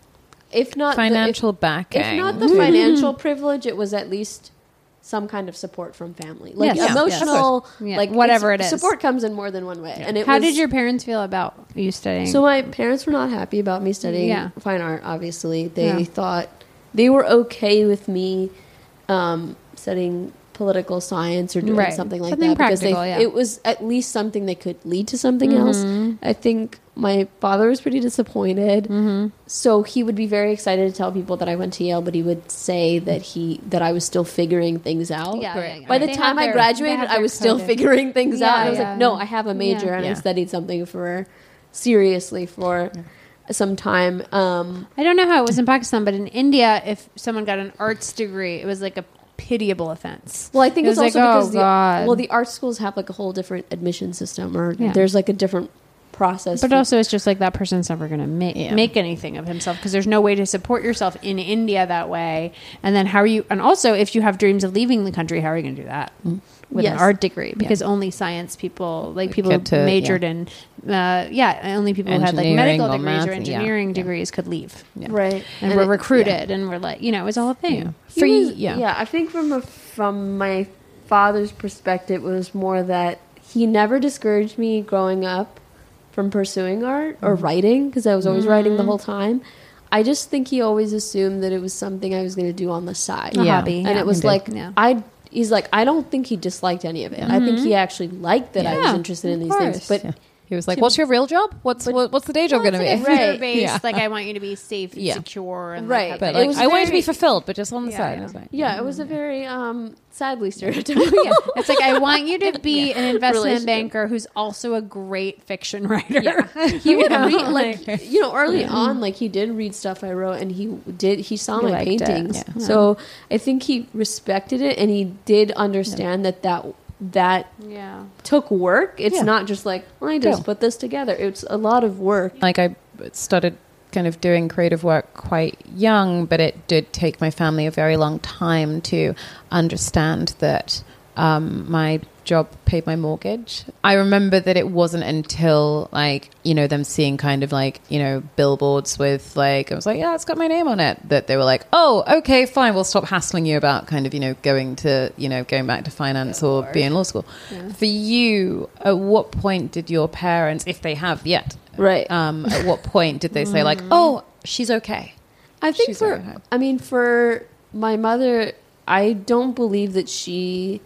S5: if not
S4: financial
S5: the, if,
S4: backing.
S5: if not the financial privilege, it was at least some kind of support from family, like
S3: Yes. Yeah,
S5: emotional,
S3: yeah.
S5: like
S3: Whatever
S5: it's-
S3: it is.
S5: Support comes in more than one way. And it
S3: How
S5: was,
S3: did your parents feel about you studying?
S5: So my parents were not happy about me studying
S3: Yeah.
S5: fine art. Obviously, they
S3: Yeah.
S5: thought they were okay with me um, studying political science or doing
S3: Right.
S5: something like
S3: Something
S5: that because they,
S3: practical, yeah.
S5: it was at least something that could lead to something
S3: Mm-hmm.
S5: else. I think my father was pretty disappointed,
S3: Mm-hmm.
S5: so he would be very excited to tell people that I went to Yale, but he would say that he that I was still figuring things out.
S3: Yeah, yeah, yeah.
S5: By the
S3: They
S5: time
S3: have
S5: I
S3: their-
S5: graduated,
S3: they have
S5: I
S3: their
S5: was still
S3: coded.
S5: figuring things
S3: Yeah,
S5: out. I was
S3: yeah.
S5: like, no, I have a major and
S4: Yeah.
S5: I studied something for seriously for some time. Um,
S3: I don't know how it was in Pakistan, but in India, if someone got an arts degree, it was like a pitiable offense.
S5: well, I think
S3: It
S5: it's
S3: was
S5: also
S3: like,
S5: because
S3: oh,
S5: the,
S3: God.
S5: well, the art schools have like a whole different admission system, or
S3: Yeah.
S5: there's like a different process.
S3: But
S5: for-
S3: also, it's just like that person's never going to make
S4: Yeah.
S3: make anything of himself because there's no way to support yourself in India that way. And then how are you? And also, if you have dreams of leaving the country, how are you going to do that with an
S5: Yes.
S3: art degree? Because only science people, like people who
S4: Get to-
S3: majored
S4: yeah.
S3: in, uh, yeah, only people who had like
S4: Engineering
S3: medical
S4: or
S3: degrees
S4: math,
S3: or
S4: yeah.
S3: engineering
S4: Yeah.
S3: degrees could leave,
S5: right,
S3: and, we're
S5: it-
S3: recruited, and we're like, you know, it was all a thing.
S4: Yeah.
S5: He
S4: Free,
S5: was-
S4: yeah.
S5: yeah. I think from a, from my father's perspective, it was more that he never discouraged me growing up from pursuing art or writing because I was always writing the whole time. I just think he always assumed that it was something I was going to do on the side,
S3: A
S4: Yeah.
S3: hobby,
S5: and
S3: yeah.
S5: it was
S4: Indeed.
S5: like
S3: Yeah.
S5: I. He's like, I don't think he disliked any of it. I think he actually liked that I was
S3: Yeah,
S5: interested in
S3: of
S5: these things.
S3: course.
S5: But
S4: Yeah. He was like, "What's your real job? What's what, what's the day job
S3: Well,
S4: going to
S3: it's
S4: be?"
S3: like a
S5: Right.
S3: fear-based,
S4: Yeah.
S3: like I want you to be safe and
S4: Yeah.
S3: secure, and
S5: Right.
S3: Like,
S4: But
S5: It
S4: like,
S5: was
S4: I want you to be
S5: very-
S4: fulfilled, but just on the
S3: Yeah,
S4: side.
S3: yeah.
S4: It's like,
S5: yeah, it was a very um, sadly stereotypical.
S3: yeah. It's like I want you to be an investment
S5: Relationship.
S3: banker who's also a great fiction writer.
S5: He would
S3: You know,
S5: read, like, you know, early on, like, he did read stuff I wrote, and he did, he saw
S3: He
S5: my
S3: liked it,
S5: paintings.
S3: yeah.
S5: So I think he respected it, and he did understand that that that
S3: yeah.
S5: took work. It's
S4: Yeah.
S5: not just like, well, I just
S4: Yeah.
S5: put this together. It's a lot of work.
S4: like I started kind of doing creative work quite young, but it did take my family a very long time to understand that um, my job paid my mortgage. I remember that it wasn't until like, you know, them seeing kind of like, you know, billboards with like, I was like, yeah, it's got my name on it, that they were like, oh, okay, fine, we'll stop hassling you about kind of, you know, going to, you know, going back to finance or be in law school. For you, at what point did your parents, if they have yet,
S5: Right.
S4: um, at what point did they say like, oh, she's okay?
S5: I think
S4: She's
S5: for,
S4: very high.
S5: I mean, for my mother, I don't believe that she,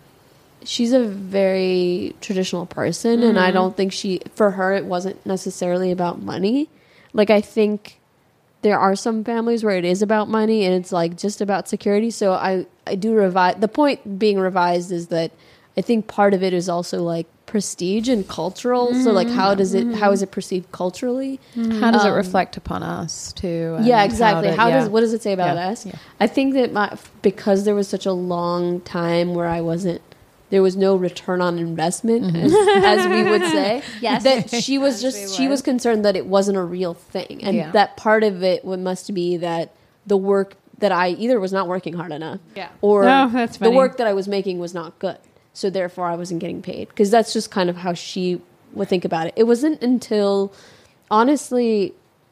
S5: she's a very traditional person, and I don't think she, for her, it wasn't necessarily about money. Like, I think there are some families where it is about money, and it's like just about security. So I, I do revise. The point being revised is that I think part of it is also like prestige and cultural. So like, how does it, how is it perceived culturally?
S4: How does it reflect upon us too? and
S5: Yeah, exactly. How,
S4: to- yeah.
S5: does what does it say about
S4: Yeah,
S5: us?
S4: yeah.
S5: I think that my because there was such a long time where I wasn't, there was no return on investment, as, as we would say.
S3: Yes.
S5: That she was
S3: we
S5: just she
S3: would.
S5: was concerned that it wasn't a real thing, and
S4: Yeah.
S5: that part of it would, must be that the work that I either was not working hard enough,
S3: Yeah.
S5: or
S3: Oh, that's
S5: the
S3: funny.
S5: work that I was making was not good, so therefore I wasn't getting paid, because that's just kind of how she would think about it. It wasn't until, honestly,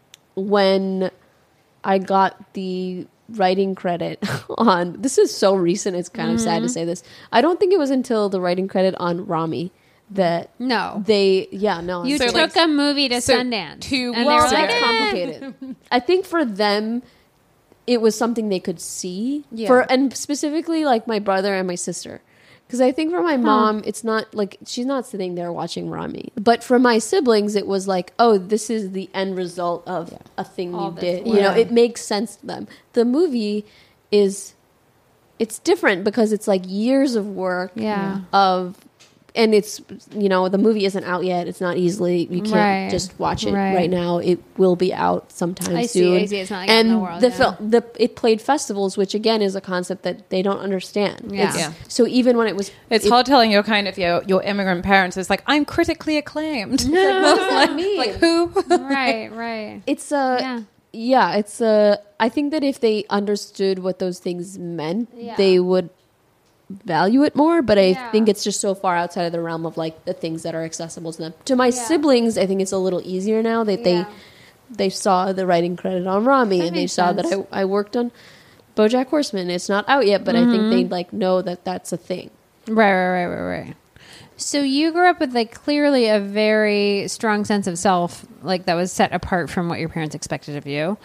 S5: when I got the writing credit on, this is so recent, it's kind of sad to say this. I don't think it was until the writing credit on Rami that
S3: No.
S5: they, yeah, no.
S3: You
S5: I'm
S3: took
S5: serious.
S3: a movie to
S4: so
S3: Sundance.
S4: two
S3: and
S5: Well,
S3: they were like,
S5: that's
S3: "Eh."
S5: complicated. I think for them, it was something they could see.
S3: Yeah.
S5: For and specifically like my brother and my sister. Because I think for my mom, it's not like she's not sitting there watching Rami. But for my siblings, it was like, oh, this is the end result of a thing
S3: All
S5: you
S3: this
S5: did.
S3: work.
S5: You know, it makes sense to them. The movie is, it's different because it's like years of work.
S3: Yeah.
S5: Of, and it's, you know, the movie isn't out yet. It's not easily, you can't
S3: Right.
S5: just watch it
S3: Right.
S5: right. now. It will be out sometime
S3: I see,
S5: soon.
S3: I see. It's not like out
S5: and
S3: in the world,
S5: the
S3: yeah.
S5: fil- the it played festivals, which again is a concept that they don't understand.
S3: Yeah.
S5: It's-
S4: Yeah.
S5: So even when it was,
S4: It's
S5: it-
S4: hard telling your kind of your, your immigrant parents. It's like, I'm critically acclaimed. It's like,
S5: what does that mean?
S4: like who?
S3: right, right.
S5: It's a
S3: Yeah.
S5: yeah. It's a. I think that if they understood what those things meant,
S3: Yeah.
S5: they would value it more. But I
S3: Yeah.
S5: think it's just so far outside of the realm of like the things that are accessible to them. To my siblings, I think it's a little easier now that
S3: Yeah.
S5: they they saw the writing credit on Rami,
S3: That
S5: and they
S3: makes
S5: saw
S3: sense.
S5: that I, I worked on BoJack Horseman. It's not out yet, but I think they like know that that's a thing.
S3: Right, right, right, right, right. So you grew up with like clearly a very strong sense of self, like that was set apart from what your parents expected of you,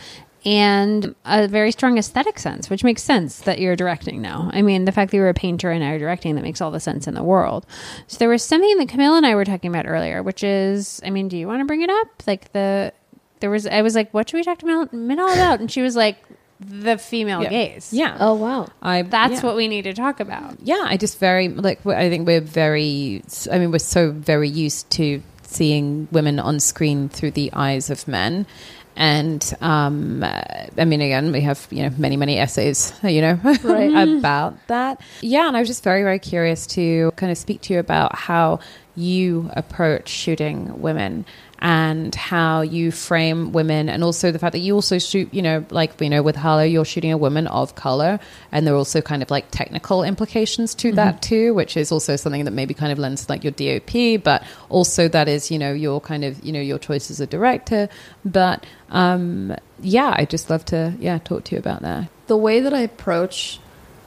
S3: and a very strong aesthetic sense, which makes sense that you're directing now. I mean, the fact that you were a painter and now you're directing, that makes all the sense in the world. So there was something that Camille and I were talking about earlier, which is, I mean, do you want to bring it up? Like the, there was, I was like, what should we talk to Min Min all about? And she was like, the female
S4: Yeah.
S3: gaze.
S4: Yeah.
S5: Oh wow.
S4: I,
S3: That's
S4: yeah.
S3: what we need to talk about.
S4: Yeah, I just very like I think we're very I mean we're so very used to seeing women on screen through the eyes of men, and um I mean again we have you know many many essays you know
S5: Right.
S4: about that. Yeah, and I was just very very curious to kind of speak to you about how you approach shooting women and how you frame women, and also the fact that you also shoot, you know, like, you know, with Harlow, you're shooting a woman of color, and there are also kind of like technical implications to mm-hmm. that too, which is also something that maybe kind of lends to like your D O P, but also that is, you know, your kind of, you know, your choice as a director. But um, yeah, I'd just love to, yeah, talk to you about that.
S5: The way that I approach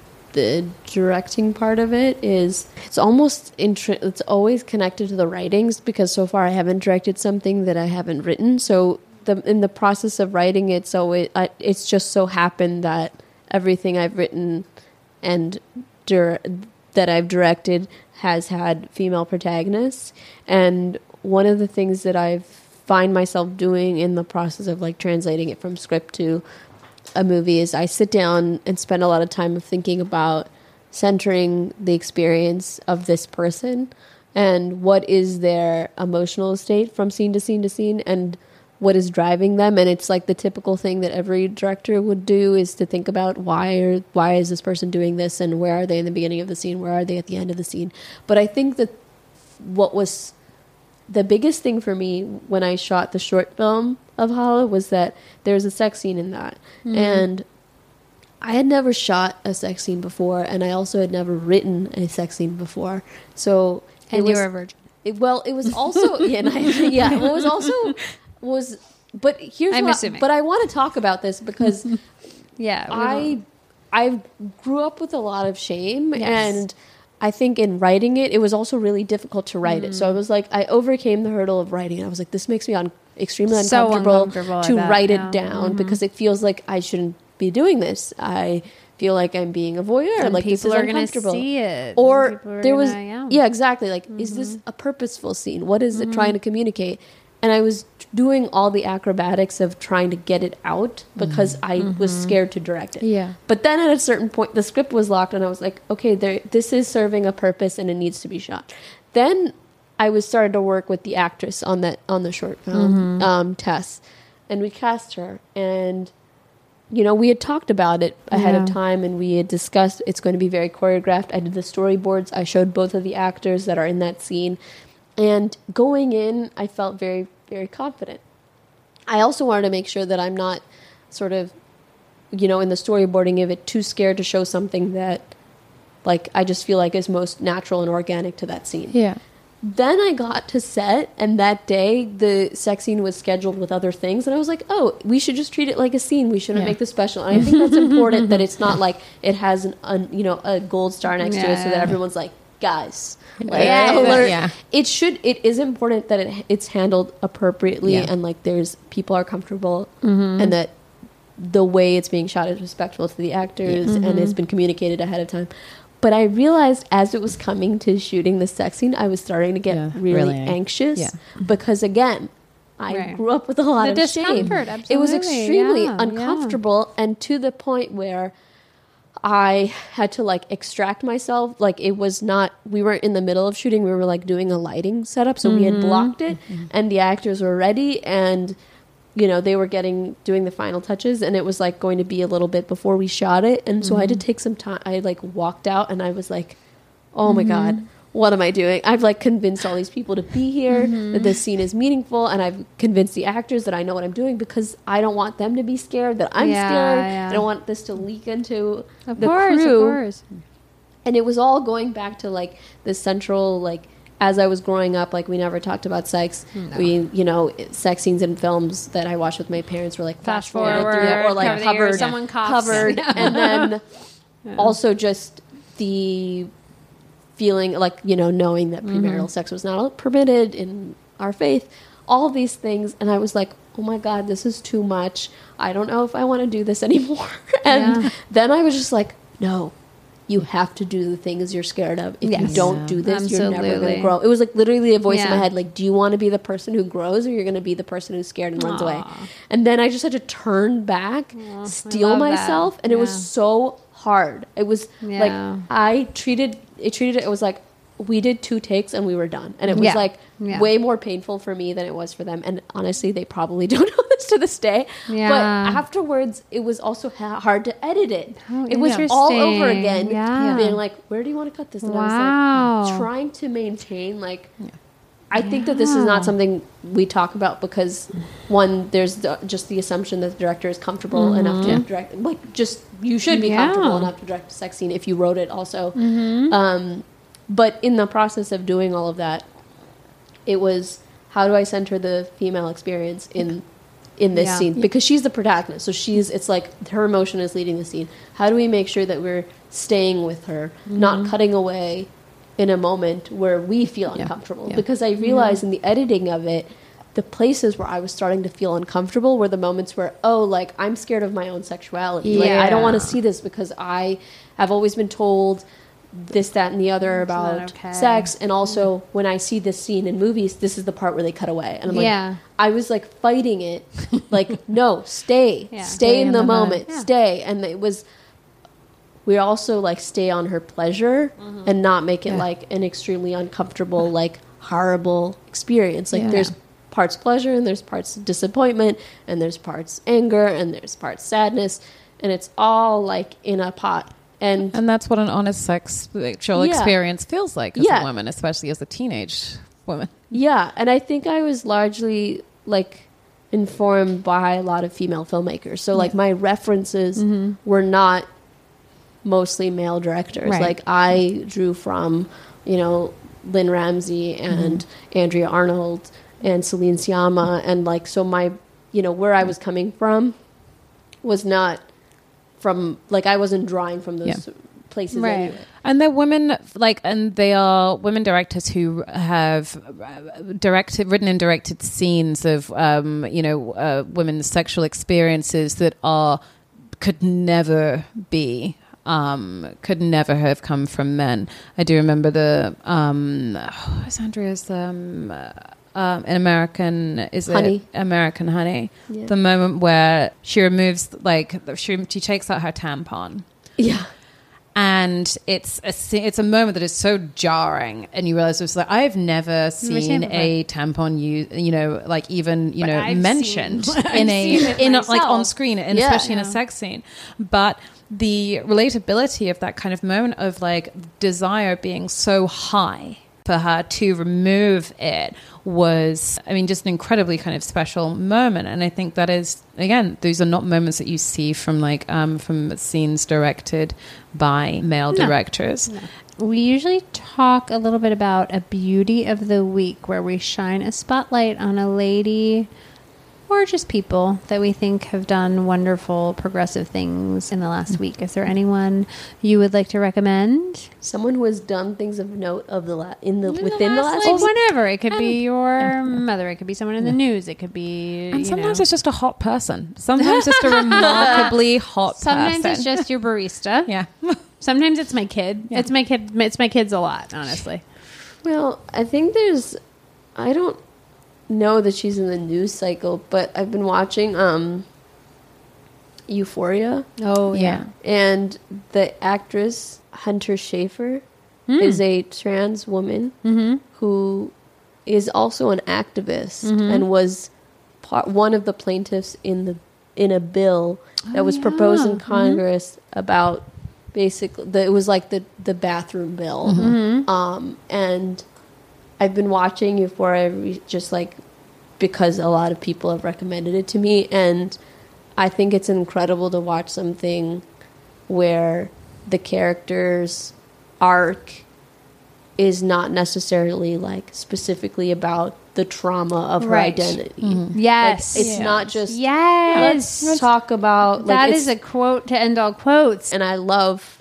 S5: the directing part of it is it's almost intri- it's always connected to the writings, because so far I haven't directed something that I haven't written. So the in the process of writing it, so it I, it's just so happened that everything I've written and dir- that I've directed has had female protagonists. And one of the things that I find myself doing in the process of like translating it from script to a movie is I sit down and spend a lot of time of thinking about centering the experience of this person and what is their emotional state from scene to scene to scene and what is driving them. And it's like the typical thing that every director would do is to think about why or why is this person doing this, and where are they in the beginning of the scene, where are they at the end of the scene. But I think that what was the biggest thing for me when I shot the short film of Hala was that there's a sex scene in that. Mm. And I had never shot a sex scene before, and I also had never written a sex scene before. So
S3: and
S5: it
S3: you
S5: was,
S3: were a virgin.
S5: It, well, it was also yeah, and I, yeah. Well, it was also was, but here's
S3: I'm
S5: what.
S3: assuming.
S5: But I want to talk about this because
S3: yeah,
S5: I I grew up with a lot of shame,
S3: yes.
S5: and I think in writing it, it was also really difficult to write mm. it. So I was like, I overcame the hurdle of writing it. I was like, this makes me un- extremely
S3: so
S5: uncomfortable,
S3: uncomfortable
S5: to
S3: that,
S5: write
S3: yeah.
S5: it down
S3: mm-hmm.
S5: because it feels like I shouldn't be doing this. I feel like I'm being a voyeur.
S3: Some
S5: like this is
S3: people are going to
S5: uncomfortable.
S3: see it.
S5: Or
S3: Some
S5: there
S3: are
S5: was,
S3: gonna, yeah.
S5: yeah, exactly. Like,
S3: mm-hmm.
S5: is this a purposeful scene? What is
S3: mm-hmm.
S5: it trying to communicate? And I was doing all the acrobatics of trying to get it out because mm-hmm. I
S3: mm-hmm.
S5: was scared to direct it.
S3: Yeah.
S5: But then at a certain point, the script was locked, and I was like, okay, there, this is serving a purpose, and it needs to be shot. Then I was started to work with the actress on that on the short film,
S3: mm-hmm.
S5: um, Tess, and we cast her. And you know, we had talked about it ahead
S3: yeah.
S5: of time, and we had discussed it's going to be very choreographed. I did the storyboards. I showed both of the actors that are in that scene. And going in, I felt very, very confident. I also wanted to make sure that I'm not sort of, you know, in the storyboarding of it, too scared to show something that, like, I just feel like is most natural and organic to that scene.
S3: Yeah.
S5: Then I got to set, and that day the sex scene was scheduled with other things, and I was like, oh, we should just treat it like a scene. We shouldn't
S3: yeah.
S5: make this special. And I think that's important that it's not like it has an, an you know, a gold star next
S3: yeah.
S5: to it so that everyone's like, guys, like,
S3: yeah,
S5: alert.
S4: yeah.
S5: It should. It is important that it it's handled appropriately,
S4: yeah.
S5: and like there's people are comfortable,
S3: mm-hmm.
S5: and that the way it's being shot is respectful to the actors,
S3: mm-hmm.
S5: and it's been communicated ahead of time. But I realized as it was coming to shooting the sex scene, I was starting to get
S4: Yeah,
S5: really,
S4: really
S5: anxious
S4: yeah.
S5: because, again, I
S3: Right.
S5: grew up with a lot
S3: The
S5: of shame.
S3: discomfort,
S5: It was
S3: absolutely,
S5: extremely
S3: yeah,
S5: uncomfortable, and to the point where I had to like extract myself. Like it was not, we weren't in the middle of shooting. We were like doing a lighting setup. So mm-hmm. we had blocked it mm-hmm. and the actors were ready, and you know, they were getting, doing the final touches, and it was like going to be a little bit before we shot it. And so mm-hmm. I had to take some time. I like walked out, and I was like, oh my mm-hmm. God, what am I doing? I've like convinced all these people to be here, mm-hmm. that this scene is meaningful. And I've convinced the actors that I know what I'm doing, because I don't want them to be scared, that I'm
S3: yeah,
S5: scared.
S3: yeah.
S5: I don't want this to leak into
S3: of
S5: the
S3: course,
S5: crew.
S3: Of course.
S5: And it was all going back to like the central like as I was growing up, like we never talked about sex.
S3: No.
S5: We, you know, sex scenes in films that I watched with my parents were like
S3: Fast
S5: fast forward,
S3: forward,
S5: through it, or like
S3: cover the ears,
S5: covered,
S3: someone coughs.
S5: covered,
S3: Yeah.
S5: and then
S3: Yeah.
S5: also just the feeling like, you know, knowing that premarital
S3: Mhm.
S5: sex was not permitted in our faith, all of these things, and I was like, oh my God, this is too much. I don't know if I want to do this anymore. And
S3: Yeah.
S5: then I was just like, no, you have to do the things you're scared of. If you
S3: Yes.
S5: don't
S3: Yeah.
S5: do this, you're never going
S3: Absolutely.
S5: to grow. It was like literally a voice in
S3: Yeah.
S5: my head, like, do you want to be the person who grows, or you're going to be the person who's scared and runs away?
S3: Aw.
S5: And then I just had to turn back,
S3: Aw, I
S5: steel
S3: love that.
S5: myself, and it was
S3: Yeah.
S5: so hard. It was
S3: Yeah.
S5: like I treated it treated it, it was like we did two takes and we were done. And it was
S3: Yeah.
S5: like
S3: Yeah.
S5: way more painful for me than it was for them. And honestly, they probably don't know this to this day.
S3: Yeah.
S5: But afterwards, it was also ha- hard to edit it.
S3: How
S5: It was all over
S3: interesting.
S5: again.
S3: Yeah.
S5: Being like, where do you want to cut this? And I
S3: Wow.
S5: was like, trying to maintain, like, I think that this is not something we talk about because, one, there's the, just the assumption that the director is comfortable
S3: Mhm.
S5: enough to direct. Like, just, you should be
S3: Yeah.
S5: comfortable enough to direct a sex scene if you wrote it also.
S3: Mhm.
S5: Um, but in the process of doing all of that, it was, how do I center the female experience in in this
S3: Yeah.
S5: scene? Because she's the protagonist. So she's, it's like her emotion is leading the scene. How do we make sure that we're staying with her, not
S3: Mhm.
S5: cutting away in a moment where we feel uncomfortable?
S4: Yeah.
S5: Because I realized in the editing of it, the places where I was starting to feel uncomfortable were the moments where, oh, like, I'm scared of my own sexuality. Like, I don't want to
S3: Yeah.
S5: see this because I have always been told this, that, and the other
S3: It's not
S5: about
S3: okay.
S5: sex. And also, when I see this scene in movies, this is the part where they cut away. And I'm like,
S3: Yeah.
S5: I was like fighting it. Like, no, stay.
S3: Yeah.
S5: Stay in,
S4: in
S5: the,
S4: the moment.
S5: moment.
S3: Yeah.
S5: Stay. And it was, we also like stay on her pleasure
S3: Mm-hmm.
S5: and not make it
S4: Yeah.
S5: like an extremely uncomfortable, like horrible experience. Like
S3: Yeah.
S5: there's parts pleasure and there's parts disappointment and there's parts anger and there's parts sadness, and it's all like in a pot. And
S4: And that's what an honest sexual
S5: Yeah.
S4: experience feels like as
S5: Yeah.
S4: a woman, especially as a teenage woman.
S5: yeah, and I think I was largely like informed by a lot of female filmmakers. So like my references were not mostly male directors.
S3: Right.
S5: Like I drew from, you know, Lynn Ramsey and Andrea Arnold and Celine Sciamma, and like so my, you know, where I was coming from was not from like I wasn't drawing from those
S4: Yeah.
S5: places
S3: Right.
S5: anyway.
S4: And they're women, like, and they are women directors who have uh, directed, written and directed scenes of, um, you know, uh, women's sexual experiences that are could never be, um, could never have come from men. I do remember the, um, oh, what's Andrea's, um, uh, um, an American, is
S5: Honey.
S4: it American Honey?
S5: Yeah.
S4: The moment where she removes, like, she, she takes out her tampon.
S5: Yeah.
S4: And it's a se- it's a moment that is so jarring, and you realize it's like I've never
S3: seen
S4: seen
S3: it
S4: a tampon you you know like even you
S3: But
S4: know
S3: I've
S4: mentioned
S3: seen-
S4: in
S3: I've
S4: a
S3: seen it
S4: in a, like on
S3: myself.
S4: screen, and
S5: Yeah.
S4: especially in
S3: Yeah.
S4: a sex scene. But the relatability of that kind of moment of like desire being so high for her to remove it was, I mean, just an incredibly kind of special moment. And I think that is, again, those are not moments that you see from like um, from scenes directed by male
S3: No.
S4: directors.
S3: We usually talk a little bit about a beauty of the week where we shine a spotlight on a lady or just people that we think have done wonderful progressive things in the last week. Is there anyone you would like to recommend?
S5: Someone who has done things of note of the la- in the within the last
S3: Well,
S5: week.
S3: whenever. It could be your mother. It could be someone in the news. It could be,
S4: And
S3: you
S4: sometimes
S3: know.
S4: it's just a hot person. Sometimes just a remarkably hot
S3: Sometimes
S4: person.
S3: it's just your barista.
S4: yeah.
S3: Sometimes it's my kid. It's my kid. It's my kids a lot, honestly.
S5: Well, I think there's. I don't know that she's in the news cycle, but I've been watching um, Euphoria,
S3: Oh
S4: yeah.
S5: and the actress Hunter Schafer
S3: Hmm.
S5: is a trans woman
S3: Mm-hmm.
S5: who is also an activist and was part, one of the plaintiffs in the in a bill that was proposed in Congress about basically the, it was like the the bathroom bill, um, and I've been watching Euphoria re- just like because a lot of people have recommended it to me, and I think it's incredible to watch something where the character's arc is not necessarily like specifically about the trauma of her
S3: Right.
S5: identity.
S3: Mm-hmm. Yes.
S5: Like, it's
S3: Yes.
S5: not just
S3: Yes.
S5: let's talk about like
S3: That
S5: it's-
S3: is a quote to end all quotes.
S5: and I love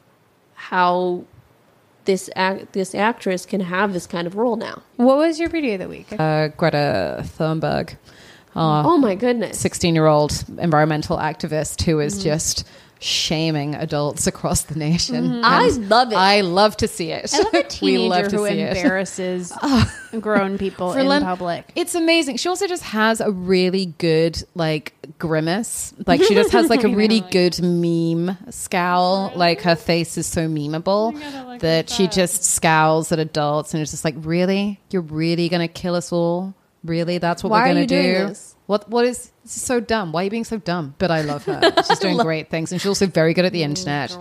S5: how this act this actress can have this kind of role now.
S3: What was your beauty of the week?
S4: Uh, Greta Thunberg, uh,
S5: Oh my goodness.
S4: sixteen-year-old environmental activist who is
S5: Mm-hmm.
S4: just shaming adults across the nation.
S5: Mm-hmm. I
S4: And
S5: love it.
S4: I love to see it.
S3: I love a
S4: We love
S3: teenager
S4: to
S3: who
S4: see it.
S3: embarrasses grown people
S4: For
S3: in
S4: Lem-
S3: public.
S4: It's amazing. She also just has a really good like grimace. Like she just has like a really good meme scowl. Like her face is so memeable that she just scowls at adults and it's just like, really? You're really gonna kill us all? Really? That's what
S5: Why
S4: we're
S5: are
S4: gonna
S5: you doing
S4: do?
S5: this?
S4: What what is this is so dumb? Why are you being so dumb? But I love her. She's doing great things and she's also very good at the internet.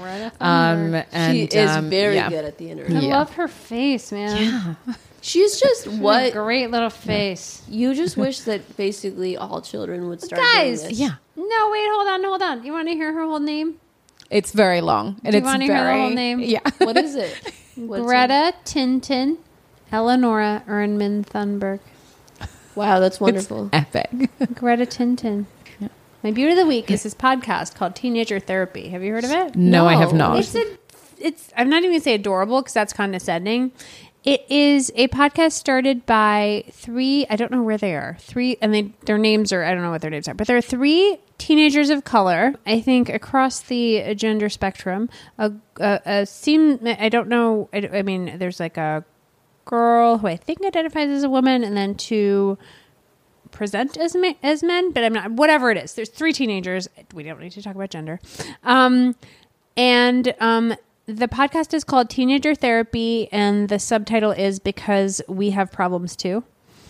S4: Um and
S5: she is
S4: um,
S5: very
S4: yeah.
S5: good at the internet.
S3: I
S4: Yeah.
S3: love her face, man.
S5: She's just
S3: What a
S5: what
S3: great little face.
S5: you just wish that basically all children would start
S3: Guys,
S5: doing this.
S4: Yeah.
S3: No, wait, hold on, hold on. You want to hear her whole name?
S4: It's very long. And
S3: Do you
S4: it's
S3: wanna hear the
S4: very
S3: whole name?
S4: Yeah.
S5: What is it? What's
S3: Greta Tintin, Eleonora Ernman Thunberg.
S5: it? Wow, that's wonderful.
S4: Epic.
S3: Greta Tintin. My beauty of the week is this podcast called Teenager Therapy. Have you heard of it?
S4: No, I have not.
S3: It's a, it's. I'm not even gonna say adorable because that's condescending. It is a podcast started by three. I don't know where they are. Three, and they their names are. I don't know what their names are, but there are three teenagers of color. I think across the gender spectrum. A, a, a seem. I don't know. I, I mean, there's like a girl who I think identifies as a woman, and then two present as men, as men, but I'm not. Whatever it is, there's three teenagers. We don't need to talk about gender. Um, and um, the podcast is called Teenager Therapy, and the subtitle is Because We Have Problems Too.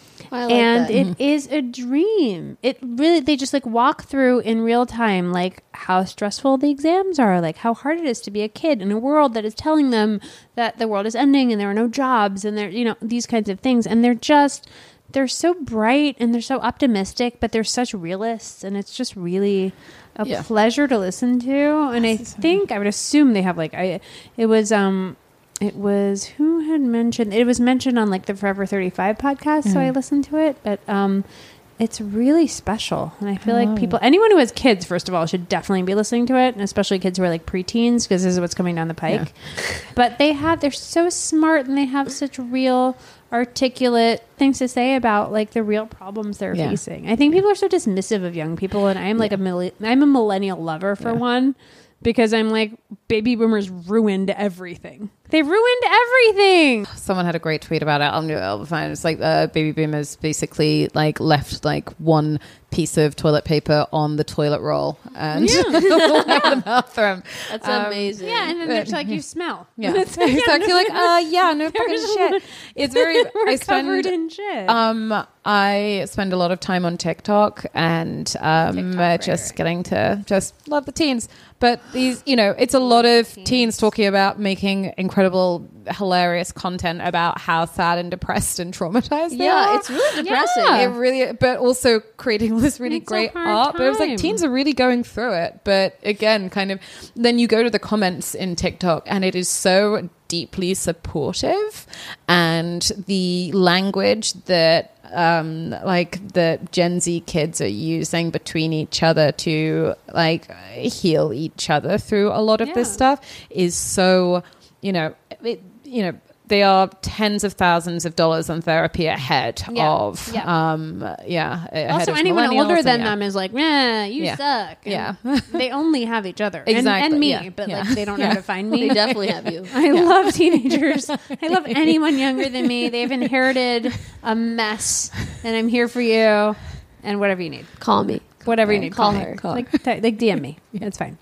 S5: I like
S3: and
S5: that.
S3: it is a dream. It really, they just like walk through in real time, like how stressful the exams are, like how hard it is to be a kid in a world that is telling them that the world is ending and there are no jobs and there, you know, these kinds of things. And they're just, they're so bright and they're so optimistic, but they're such realists. And it's just really a
S4: Yeah.
S3: pleasure to listen to. And I think, I would assume they have like, I, it was, um, It was who had mentioned it was mentioned on like the Forever thirty-five podcast, so I listened to it. But um, it's really special, and I feel like people, anyone who has kids, first of all, should definitely be listening to it, and especially kids who are like preteens, because this is what's coming down the pike. But they have they're so smart, and they have such real, articulate things to say about like the real problems they're
S4: Yeah.
S3: facing. I think people are so dismissive of young people, and I'm like a milli- I'm a millennial lover for one. Because I'm like, baby boomers ruined everything. They ruined everything.
S4: Someone had a great tweet about it. I'll, I'll find it's like uh, baby boomers basically like left like one piece of toilet paper on the toilet roll and
S3: Yeah.
S4: the bathroom.
S5: That's
S4: Um,
S5: amazing.
S3: Yeah, and then they're just like, you smell.
S4: Yeah,
S3: It's like,
S4: exactly. Like, uh, yeah, no fucking shit. It's very.
S3: We're
S4: I
S3: covered
S4: spend.
S3: in shit.
S4: Um, I spend a lot of time on TikTok and um,
S3: TikTok,
S4: uh,
S3: right,
S4: just
S3: right.
S4: getting to just love the teens. But these, you know, it's a lot of teens talking about making incredible, hilarious content about how sad and depressed and traumatized they
S5: Yeah,
S4: are.
S5: it's really depressing.
S3: Yeah.
S4: It really, but also creating this really
S3: It's a
S4: great
S3: hard
S4: art. But it was like
S3: time.
S4: teens are really going through it. But again, kind of, then you go to the comments in TikTok and it is so deeply supportive, and the language that um like the Gen Z kids are using between each other to like heal each other through a lot of this
S3: Yeah.
S4: stuff is so, you know, it, you know, they are tens of thousands of dollars on therapy ahead
S3: Yeah.
S4: of
S3: Yeah.
S4: um yeah ahead
S3: also,
S4: of
S3: anyone
S4: millennials
S3: older
S4: and
S3: than
S4: yeah.
S3: them is like, nah, you
S4: Yeah.
S3: suck. And
S4: Yeah.
S3: they only have each other. And-
S4: Exactly,
S3: And, me,
S4: yeah,
S3: but
S4: yeah.
S3: like they don't know how to find me.
S5: They definitely have you.
S3: I love teenagers. I love anyone younger than me. They've inherited a mess, and I'm here for you. And whatever you need,
S5: Call me.
S3: whatever you need,
S5: Call
S3: me.
S5: her.
S4: Call
S3: like t- like D M me. It's fine.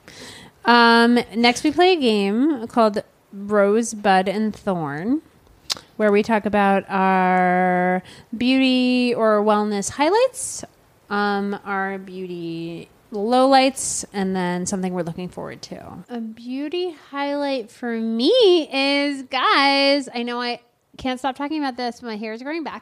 S3: Um, next, we play a game called Rosebud and Thorn, where we talk about our beauty or wellness highlights, um, our beauty lowlights, and then something we're looking forward to. A beauty highlight for me is, guys, I know I can't stop talking about this, but my hair is growing back.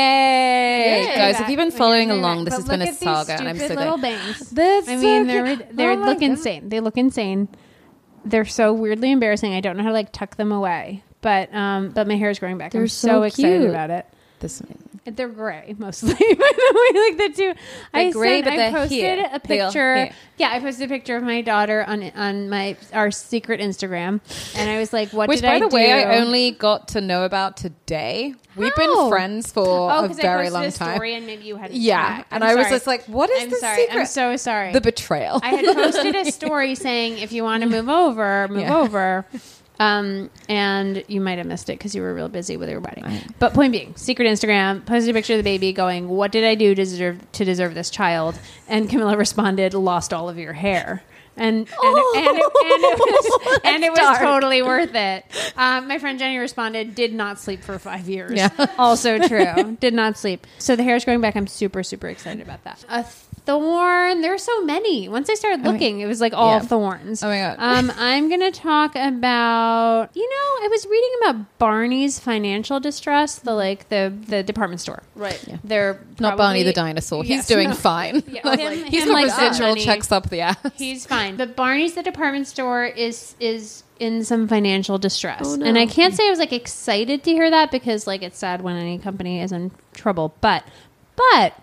S4: Yay!
S3: Yay.
S4: Guys, if you've been
S3: My
S4: following
S3: hair's
S4: along,
S3: growing
S4: this
S3: back.
S4: has
S3: But
S4: been
S3: look
S4: a
S3: at these
S4: saga, and I'm so
S3: stupid
S4: glad.
S3: little bangs.
S4: That's
S3: I
S4: so
S3: mean, they're
S4: cute.
S3: they
S4: Oh my
S3: look
S4: God.
S3: insane. They look insane. They're so weirdly embarrassing. I don't know how to like tuck them away. but um, but my hair is growing back.
S5: They're
S3: I'm so,
S5: so
S3: excited
S5: cute.
S3: about it.
S4: This
S3: They're gray mostly. By the way, like the two.
S4: They're
S3: I
S4: gray,
S3: sent,
S4: but
S3: I
S4: they're
S3: posted
S4: here.
S3: a
S4: They are
S3: picture.
S4: here.
S3: Yeah, I posted a picture of my daughter on on my our secret Instagram, and I was like, "What
S4: Which,
S3: did
S4: by
S3: I
S4: the
S3: do?"
S4: way, I only got to know about today. We've been
S3: How?
S4: friends for
S3: oh,
S4: a
S3: because I
S4: very
S3: posted
S4: long
S3: a
S4: time.
S3: story and maybe you hadn't.
S4: Yeah,
S3: checked.
S4: and
S3: I'm
S4: I was
S3: sorry.
S4: just like, "What is
S3: I'm
S4: the
S3: sorry.
S4: secret?"
S3: I'm so sorry.
S4: The betrayal.
S3: I had posted a story saying, "If you want to move over, move
S4: Yeah.
S3: over." Um, and you might have missed it because you were real busy with your wedding. But point being, secret Instagram, posted a picture of the baby going, "What did I do to deserve to deserve this child?" And Camilla responded, "Lost all of your hair." And and,
S5: Oh,
S3: and, it, and it was and it was
S5: dark.
S3: totally worth it. Um, my friend Jenny responded, "Did not sleep for five years."
S4: Yeah.
S3: Also true. Did not sleep. So the hair's growing back. I'm super super excited about that. A thorn. There are so many. Once I started looking, it was like all
S4: yeah.
S3: thorns.
S4: Oh my God.
S3: Um, I'm gonna talk about. You know, I was reading about Barney's financial distress. The like the the department store.
S5: Right.
S3: Yeah. They're
S4: Not
S3: probably-
S4: Barney the dinosaur. He's
S3: Yes,
S4: doing
S3: no.
S4: fine.
S3: Yeah,
S4: Like,
S3: him-
S4: he's
S3: him
S4: got
S3: like
S4: residual
S3: money.
S4: checks up the ass.
S3: He's fine. But Barney's the department store is is in some financial distress.
S5: Oh, no.
S3: And I can't say I was like excited to hear that because like it's sad when any company is in trouble. But but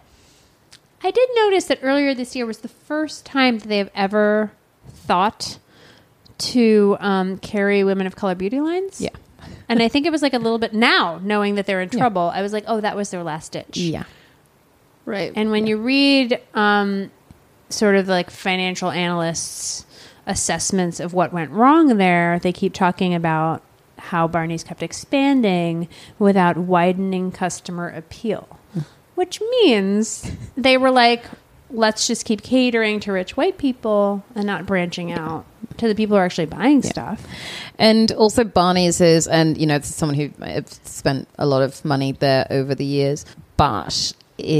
S3: I did notice that earlier this year was the first time that they have ever thought to um, carry women of color beauty lines.
S4: Yeah.
S3: And I think it was like a little bit now, knowing that they're in trouble, I was like, oh, that was their last ditch.
S4: Yeah.
S5: Right.
S3: And when you read um, sort of like financial analysts' assessments of what went wrong there, they keep talking about how Barney's kept expanding without widening customer appeal, which means they were like, let's just keep catering to rich white people and not branching out to the people who are actually buying stuff.
S4: And also Barney's is, and you know, this is someone who I've spent a lot of money there over the years, but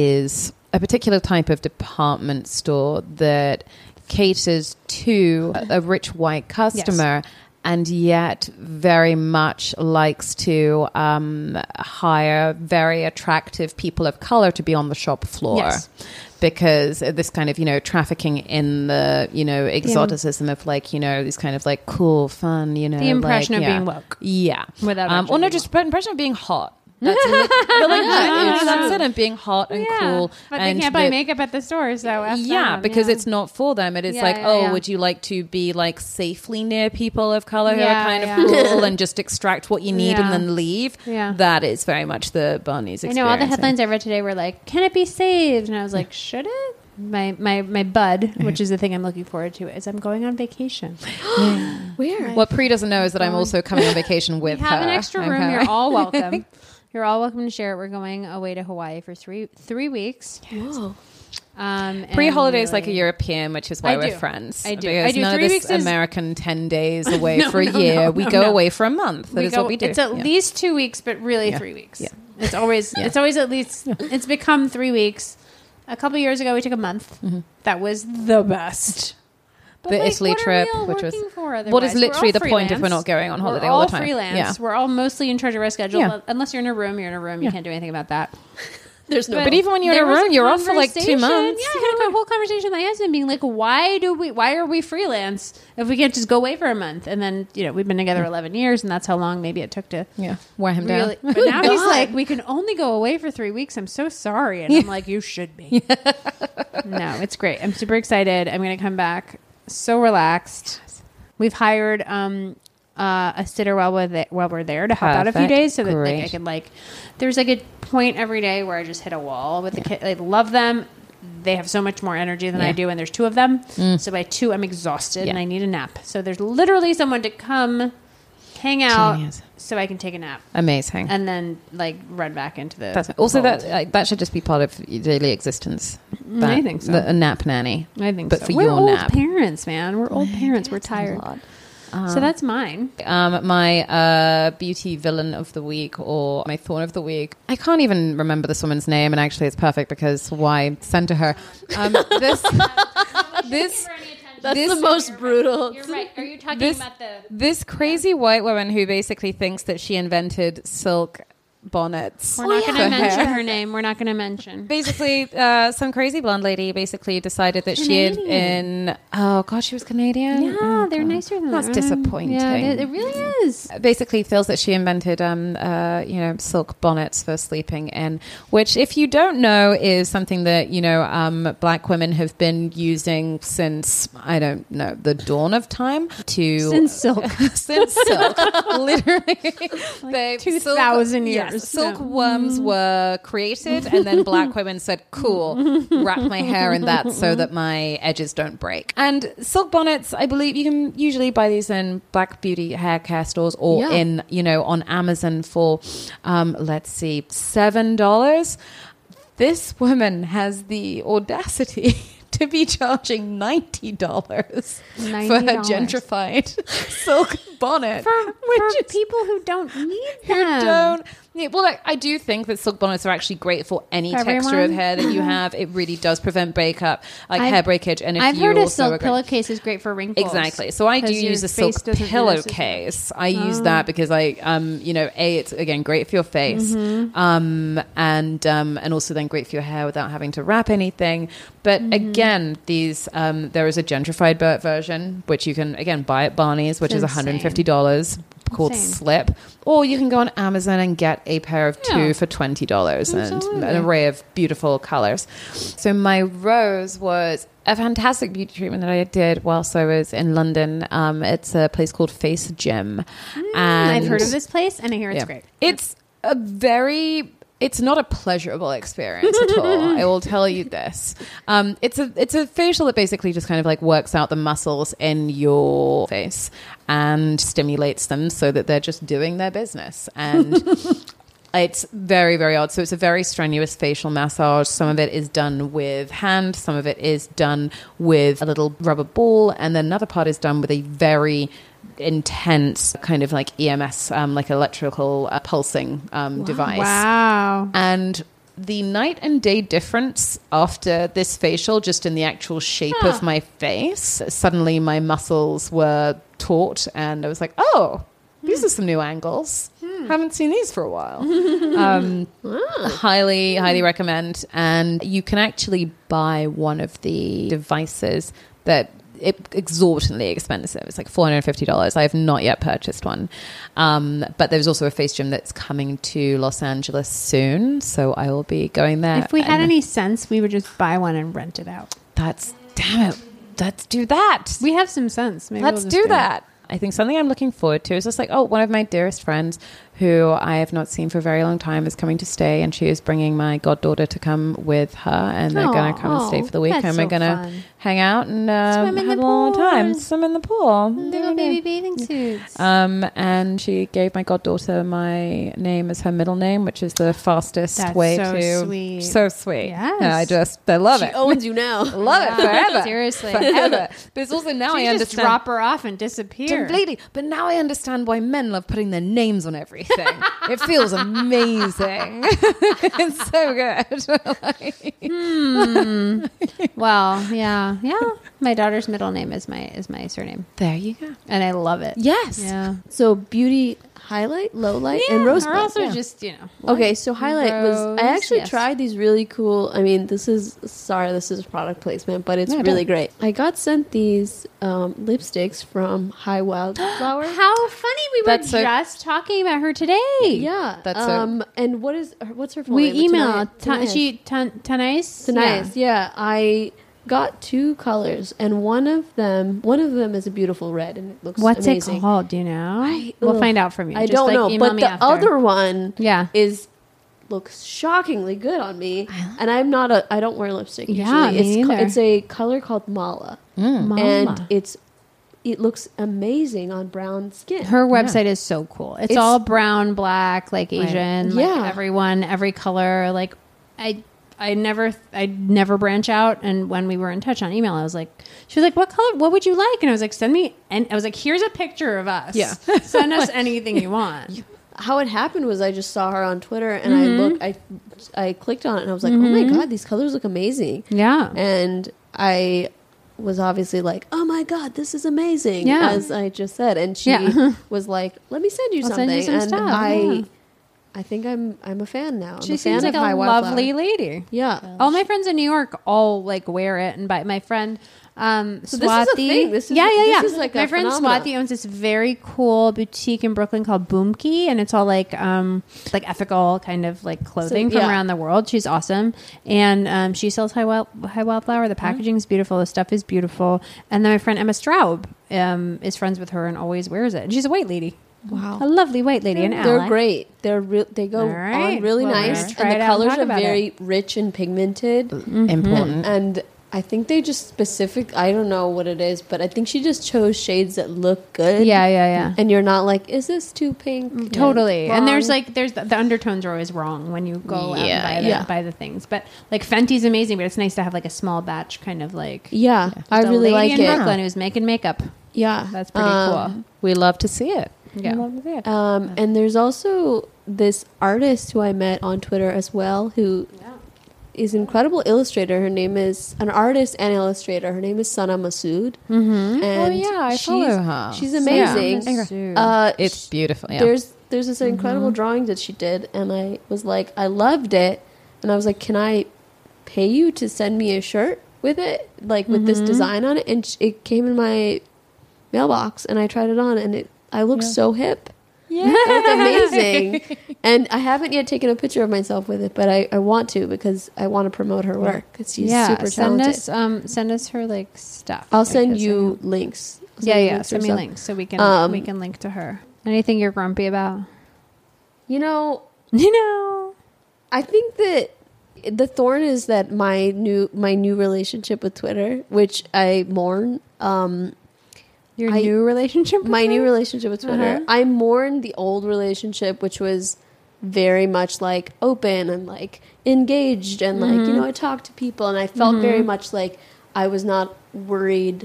S4: is a particular type of department store that caters to a rich white customer. Yes. And yet very much likes to um, hire very attractive people of color to be on the shop floor.
S3: Yes.
S4: Because this kind of, you know, trafficking in the, you know, exoticism of like, you know, these kind of like cool, fun, you know.
S3: The impression
S4: like,
S3: of
S4: yeah.
S3: being woke.
S4: Yeah.
S3: Without
S4: um,
S3: actually
S4: Or no,
S3: being
S4: just
S3: woke.
S4: impression of being hot. That's li- but like that, you know, that's it, and being hot and
S3: Yeah.
S4: cool.
S3: But
S4: and
S3: they can't buy
S4: the-
S3: makeup at the store, so F
S4: yeah,
S3: them,
S4: because
S3: yeah.
S4: it's not for them. It is
S3: Yeah,
S4: like,
S3: yeah,
S4: oh,
S3: yeah.
S4: would you like to be like safely near people of color who
S3: Yeah,
S4: are kind of
S3: yeah.
S4: cool and just extract what you need
S3: Yeah.
S4: and then leave?
S3: Yeah.
S4: That is very much the Barney's
S3: I
S4: experience.
S3: know all the headlines I read today were like, "Can it be saved?" And I was like, "Should it?" My my my bud, which is the thing I'm looking forward to, is I'm going on vacation.
S5: Where?
S4: What Pri doesn't know is that I'm also coming on vacation with
S3: We have
S4: her.
S3: an extra room.
S4: Okay.
S3: You're all welcome. You're all welcome to share it. We're going away to Hawaii for three three weeks.
S5: Whoa.
S3: Um, and
S4: Pre-holiday is like a
S3: really-
S4: European, which is why
S3: I
S4: we're
S3: do.
S4: friends.
S3: I do.
S4: Because
S3: I do.
S4: none
S3: Three
S4: of
S3: weeks
S4: this
S3: is-
S4: American ten days away
S3: No,
S4: for a
S3: no,
S4: year.
S3: no,
S4: we
S3: no,
S4: go
S3: no.
S4: away for a month. That
S3: We
S4: is
S3: go-
S4: what we do.
S3: It's at
S4: Yeah.
S3: least two weeks, but really
S4: Yeah.
S3: three weeks.
S4: Yeah.
S3: It's always
S4: Yeah.
S3: it's always at least it's become three weeks. A couple years ago, we took a month.
S4: Mm-hmm.
S3: That was the best. But
S4: The
S3: like,
S4: Italy
S3: what are
S4: trip,
S3: we all
S4: which was-
S3: working for
S4: what is
S3: otherwise? We're
S4: literally
S3: all
S4: the point if we're
S3: freelance.
S4: not going on holiday
S3: We're
S4: all the
S3: all
S4: time.
S3: freelance.
S4: Yeah.
S3: We're all mostly in charge of our schedule.
S4: Yeah.
S3: Unless you're in a room, you're in a room. You
S4: Yeah.
S3: can't do anything about that.
S5: There's no.
S4: But even when you're in
S3: There
S4: a
S3: was
S4: room, you're off for like two
S3: conversation-
S4: months.
S3: Yeah, I had a whole conversation with my husband being like, why do we, why are we freelance if we can't just go away for a month? And then, you know, we've been together eleven years and that's how long maybe it took to
S4: Yeah, wear him
S3: really.
S4: down.
S3: But now he's
S5: God.
S3: like, we can only go away for three weeks. I'm so sorry. And I'm like, you should be. No, it's great. I'm super excited. I'm going to come back so relaxed. We've hired um, uh, a sitter while we're, th- while we're there to help out a few
S4: Perfect.
S3: days so that like,
S4: Great.
S3: I can like, there's like a point every day where I just hit a wall with the kid. I love them. They have so much more energy than I
S4: Yeah.
S3: do, and there's two of them. So by two, I'm exhausted and
S4: Yeah.
S3: I need a nap. So there's literally someone to come hang out
S4: Genius.
S3: so I can take a nap
S4: Amazing.
S3: and then like run back into the.
S4: That's also
S3: fold.
S4: that uh, that should just be part of your daily existence.
S3: Mm, I
S4: That-
S3: think so.
S4: the- a nap nanny.
S3: I think
S4: but
S3: so.
S4: for
S3: We're
S4: your
S3: old
S4: nap.
S3: parents, man. We're old parents. We're
S4: That's a
S3: tired.
S4: lot.
S3: So that's mine.
S4: Um, my uh, beauty villain of the week or my thorn of the week. I can't even remember this woman's name, and actually, it's perfect because why send to her? Um, this, this,
S5: That's
S4: this-
S5: the most brutal.
S3: You're right. Are you talking
S4: This-
S3: about the?
S4: this crazy white woman who basically thinks that she invented silk bonnets.
S3: We're not going
S4: for
S3: to mention
S4: hair.
S3: her name. We're not going to mention.
S4: Basically, uh, some crazy blonde lady basically decided that she had in oh god, she was Canadian.
S3: Yeah,
S4: Oh,
S3: they're
S4: God.
S3: nicer than
S4: That's
S3: that.
S4: disappointing.
S3: Yeah, it, it really is.
S4: Basically feels that she invented um uh you know silk bonnets for sleeping in, which if you don't know is something that you know um black women have been using since I don't know the dawn of time to
S3: Since silk.
S4: since silk literally like
S3: two thousand years.
S4: Yes, silk
S3: Yeah.
S4: worms were created and then black women said cool, wrap my hair in that so that my edges don't break. And silk bonnets, I believe you can usually buy these in black beauty hair care stores or
S5: Yeah.
S4: in you know on Amazon for um let's see seven dollars. This woman has the audacity to be charging ninety dollars for her
S3: ninety dollars.
S4: gentrified silk bonnet.
S3: For,
S4: which
S3: for
S4: is-
S3: people who don't need
S4: who
S3: them.
S4: don't. Yeah, well, like, I do think that silk bonnets are actually great for any
S3: For
S4: texture
S3: everyone?
S4: of hair that you have. It really does prevent breakup, like
S3: I've-
S4: hair breakage. And if
S3: I've
S4: you
S3: heard a
S4: also
S3: silk
S4: agree-
S3: pillowcase is great for wrinkles.
S4: Exactly. So I do
S3: 'Cause your
S4: use a
S3: face
S4: silk
S3: doesn't notice as
S4: pillowcase. I use that because I, um, you know, a it's again great for your face,
S3: Mm-hmm.
S4: um, and um, and also then great for your hair without having to wrap anything. But
S3: Mm-hmm.
S4: again, these um, there is a gentrified Burt version which you can again buy at Barney's, which
S3: It's
S4: is one hundred fifty dollars. Called
S3: Insane.
S4: Slip, or you can go on Amazon and get a pair of two
S3: Yeah.
S4: for twenty dollars and
S3: Absolutely.
S4: an array of beautiful colors. So my rose was a fantastic beauty treatment that I did whilst I was in London. Um, it's a place called Face Gym, and
S3: I've heard of this place and I hear it's
S4: yeah.
S3: great.
S4: It's a very it's not a pleasurable experience at all. I will tell you this. Um, it's a it's a facial that basically just kind of like works out the muscles in your face and stimulates them so that they're just doing their business. And it's very, very odd. So it's a very strenuous facial massage. Some of it is done with hand. Some of it is done with a little rubber ball. And then another part is done with a very intense kind of like E M S, um, like electrical uh, pulsing um, device.
S3: Wow.
S4: And the night and day difference after this facial, just in the actual shape
S3: Huh.
S4: of my face, suddenly my muscles were taut and I was like, oh, these are some new angles. Haven't seen these for a while. um, highly, highly recommend. And you can actually buy one of the devices that it exorbitantly expensive. It's like four hundred fifty dollars. I have not yet purchased one. Um, but there's also a Face Gym that's coming to Los Angeles soon. So I will be going there.
S3: If we had
S4: And
S3: any sense, we would just buy one and rent it out.
S4: That's, damn it. Let's do that.
S3: We have some sense. Maybe
S4: Let's
S3: we'll just
S4: do that. I think something I'm looking forward to is just like, oh, one of my dearest friends who I have not seen for a very long time is coming to stay, and she is bringing my goddaughter to come with her, and they're going to come and stay for the week,
S3: that's
S4: and we're
S3: so
S4: going to
S3: fun.
S4: hang out and uh,
S3: Swim in
S4: have
S3: the
S4: a long
S3: pool.
S4: time, swim in the pool.
S3: Little baby bathing suits.
S4: Um, and she gave my goddaughter my name as her middle name, which is the fastest
S3: That's
S4: way
S3: so
S4: to
S3: sweet.
S4: so sweet.
S3: Yes.
S4: Yeah, I just I love
S5: She
S4: it.
S5: owns you now.
S4: Love it forever.
S3: Seriously.
S4: forever. But it's also now
S3: She
S4: I
S3: just
S4: understand.
S3: drop her off and disappear.
S4: Completely. But now I understand why men love putting their names on everything. It feels amazing. It's so good. Like-
S3: Hmm. Well, yeah, yeah. My daughter's middle name is my is my surname,
S4: there you go.
S3: and I love it.
S4: Yes.
S3: Yeah.
S5: So beauty highlight, low light, and rosebud.
S3: Or also
S5: Yeah.
S3: just you know.
S5: Okay, so highlight was
S3: Rose,
S5: I actually
S3: yes.
S5: tried these really cool. I mean, this is sorry, this is product placement, but it's
S4: No,
S5: really
S4: don't.
S5: great. I got sent these um, lipsticks from High Wildflower.
S3: How funny! We were
S4: That's so-
S3: just talking about her today.
S5: Yeah,
S4: That's so-
S5: um, and what is her- what's her full
S3: We
S5: name?
S3: emailed.
S5: Tanais.
S3: Ta- she Tan- Tanais.
S5: Tanais, yeah. I got two colors, and one of them, one of them is a beautiful red, and it looks
S3: What's
S5: amazing.
S3: it called? Do you know?
S5: I-
S3: we'll
S5: ugh,
S3: find out from you.
S5: I
S3: Just,
S5: don't
S3: like,
S5: know,
S3: email
S5: but
S3: me
S5: the
S3: after.
S5: other one,
S3: Yeah.
S5: is looks shockingly good on me, and I'm not a I don't wear lipstick usually.
S3: Yeah, me
S5: it's co-
S3: neither.
S5: it's a color called Mala,
S3: Mama.
S5: and it's it looks amazing on brown skin.
S3: Her website is so cool. It's,
S5: It's-
S3: all brown, black, like Asian, like
S5: Yeah.
S3: everyone, every color. Like I, I never, I never branch out. And when we were in touch on email, I was like, she was like, "What color? What would you like?" And I was like, "Send me." And I was like, "Here's a picture of us.
S4: Yeah.
S3: Send us anything you want."
S5: How it happened was I just saw her on Twitter, and
S3: Mm-hmm.
S5: I looked, I I clicked on it, and I was like, oh my god, these colors look amazing.
S3: Yeah.
S5: And I was obviously like, oh my god, this is amazing,
S3: Yeah.
S5: as I just said. And she
S3: Yeah.
S5: was like, let me send you
S3: I'll
S5: something.
S3: send you some
S5: and
S3: stuff,
S5: I
S3: yeah.
S5: I think I'm I'm a fan now. I'm
S3: She
S5: a fan
S3: seems like
S5: of
S3: a
S5: High Wildflower.
S3: lovely lady.
S5: Yeah.
S3: All my friends in New York all like wear it and buy. My friend um,
S5: So
S3: Swati.
S5: this is a thing. This is-
S3: yeah, yeah, yeah.
S5: this is like
S3: my
S5: a
S3: friend
S5: phenomenon.
S3: Swati owns this very cool boutique in Brooklyn called Boomkey, and it's all like um, like ethical kind of like clothing
S5: So,
S3: from
S5: yeah.
S3: around the world. She's awesome, and um, she sells High Wild High Wildflower. The packaging is beautiful. The stuff is beautiful. And then my friend Emma Straub um, is friends with her and always wears it. And she's a white lady.
S5: Wow.
S3: A lovely white lady, an
S5: They're
S3: ally.
S5: great. They're re- they go
S3: All right.
S5: on really
S3: Well, we're
S5: nice,
S3: gonna try
S5: and
S3: it
S5: the
S3: out and
S5: colors
S3: talk
S5: are
S3: about
S5: very
S3: it.
S5: rich and pigmented.
S4: Important.
S5: And I think they just specific. I don't know what it is, but I think she just chose shades that look good.
S3: Yeah, yeah, yeah.
S5: And you're not like, is this too pink?
S3: Totally. And there's
S5: Wrong.
S3: like there's the, the undertones are always wrong when you go out
S4: Yeah,
S3: and buy the,
S5: yeah.
S3: buy the things. But like Fenty's amazing, but it's nice to have like a small batch kind of like
S5: yeah, I
S3: Just a
S5: really
S3: lady
S5: like
S3: in
S5: it.
S3: Brooklyn who's making makeup.
S5: Yeah,
S3: That's pretty
S5: Um,
S4: We love to see it.
S3: Yeah.
S4: We love to see it.
S5: Um, and there's also this artist who I met on Twitter as well, who is an incredible illustrator. Her name is an artist and illustrator. Her name is Sana Masood. Mm-hmm. And
S4: Oh, yeah, I
S5: she's,
S4: follow her.
S5: She's
S3: Sana
S5: amazing.
S3: Masood.
S5: Uh,
S4: It's beautiful. Yeah.
S5: There's there's this incredible drawing that she did, and I was like, I loved it, and I was like, can I pay you to send me a shirt with it, like with this design on it? And sh- it came in my mailbox, and I tried it on, and it I look so hip. Yeah, I look amazing. And I haven't yet taken a picture of myself with it, but I, I want to because I want to promote her work because she's
S3: yeah,
S5: super
S3: send
S5: talented.
S3: us um send us her like stuff.
S5: I'll send
S3: because,
S5: you
S3: um,
S5: links. I'll
S3: yeah,
S5: you
S3: yeah.
S5: links or
S3: Send me
S5: stuff.
S3: links so we can
S5: Um,
S3: we can link to her. Anything you're grumpy about?
S5: You know,
S3: You know.
S5: I think that the thorn is that my new my new relationship with Twitter, which I mourn. Um,
S3: Your
S5: I-
S3: new relationship with
S5: my
S3: her?
S5: new relationship with Twitter.
S3: Uh-huh.
S5: I mourn the old relationship, which was very much like open and like engaged and like
S3: Mm-hmm.
S5: you know I talked to people and I felt very much like I was not worried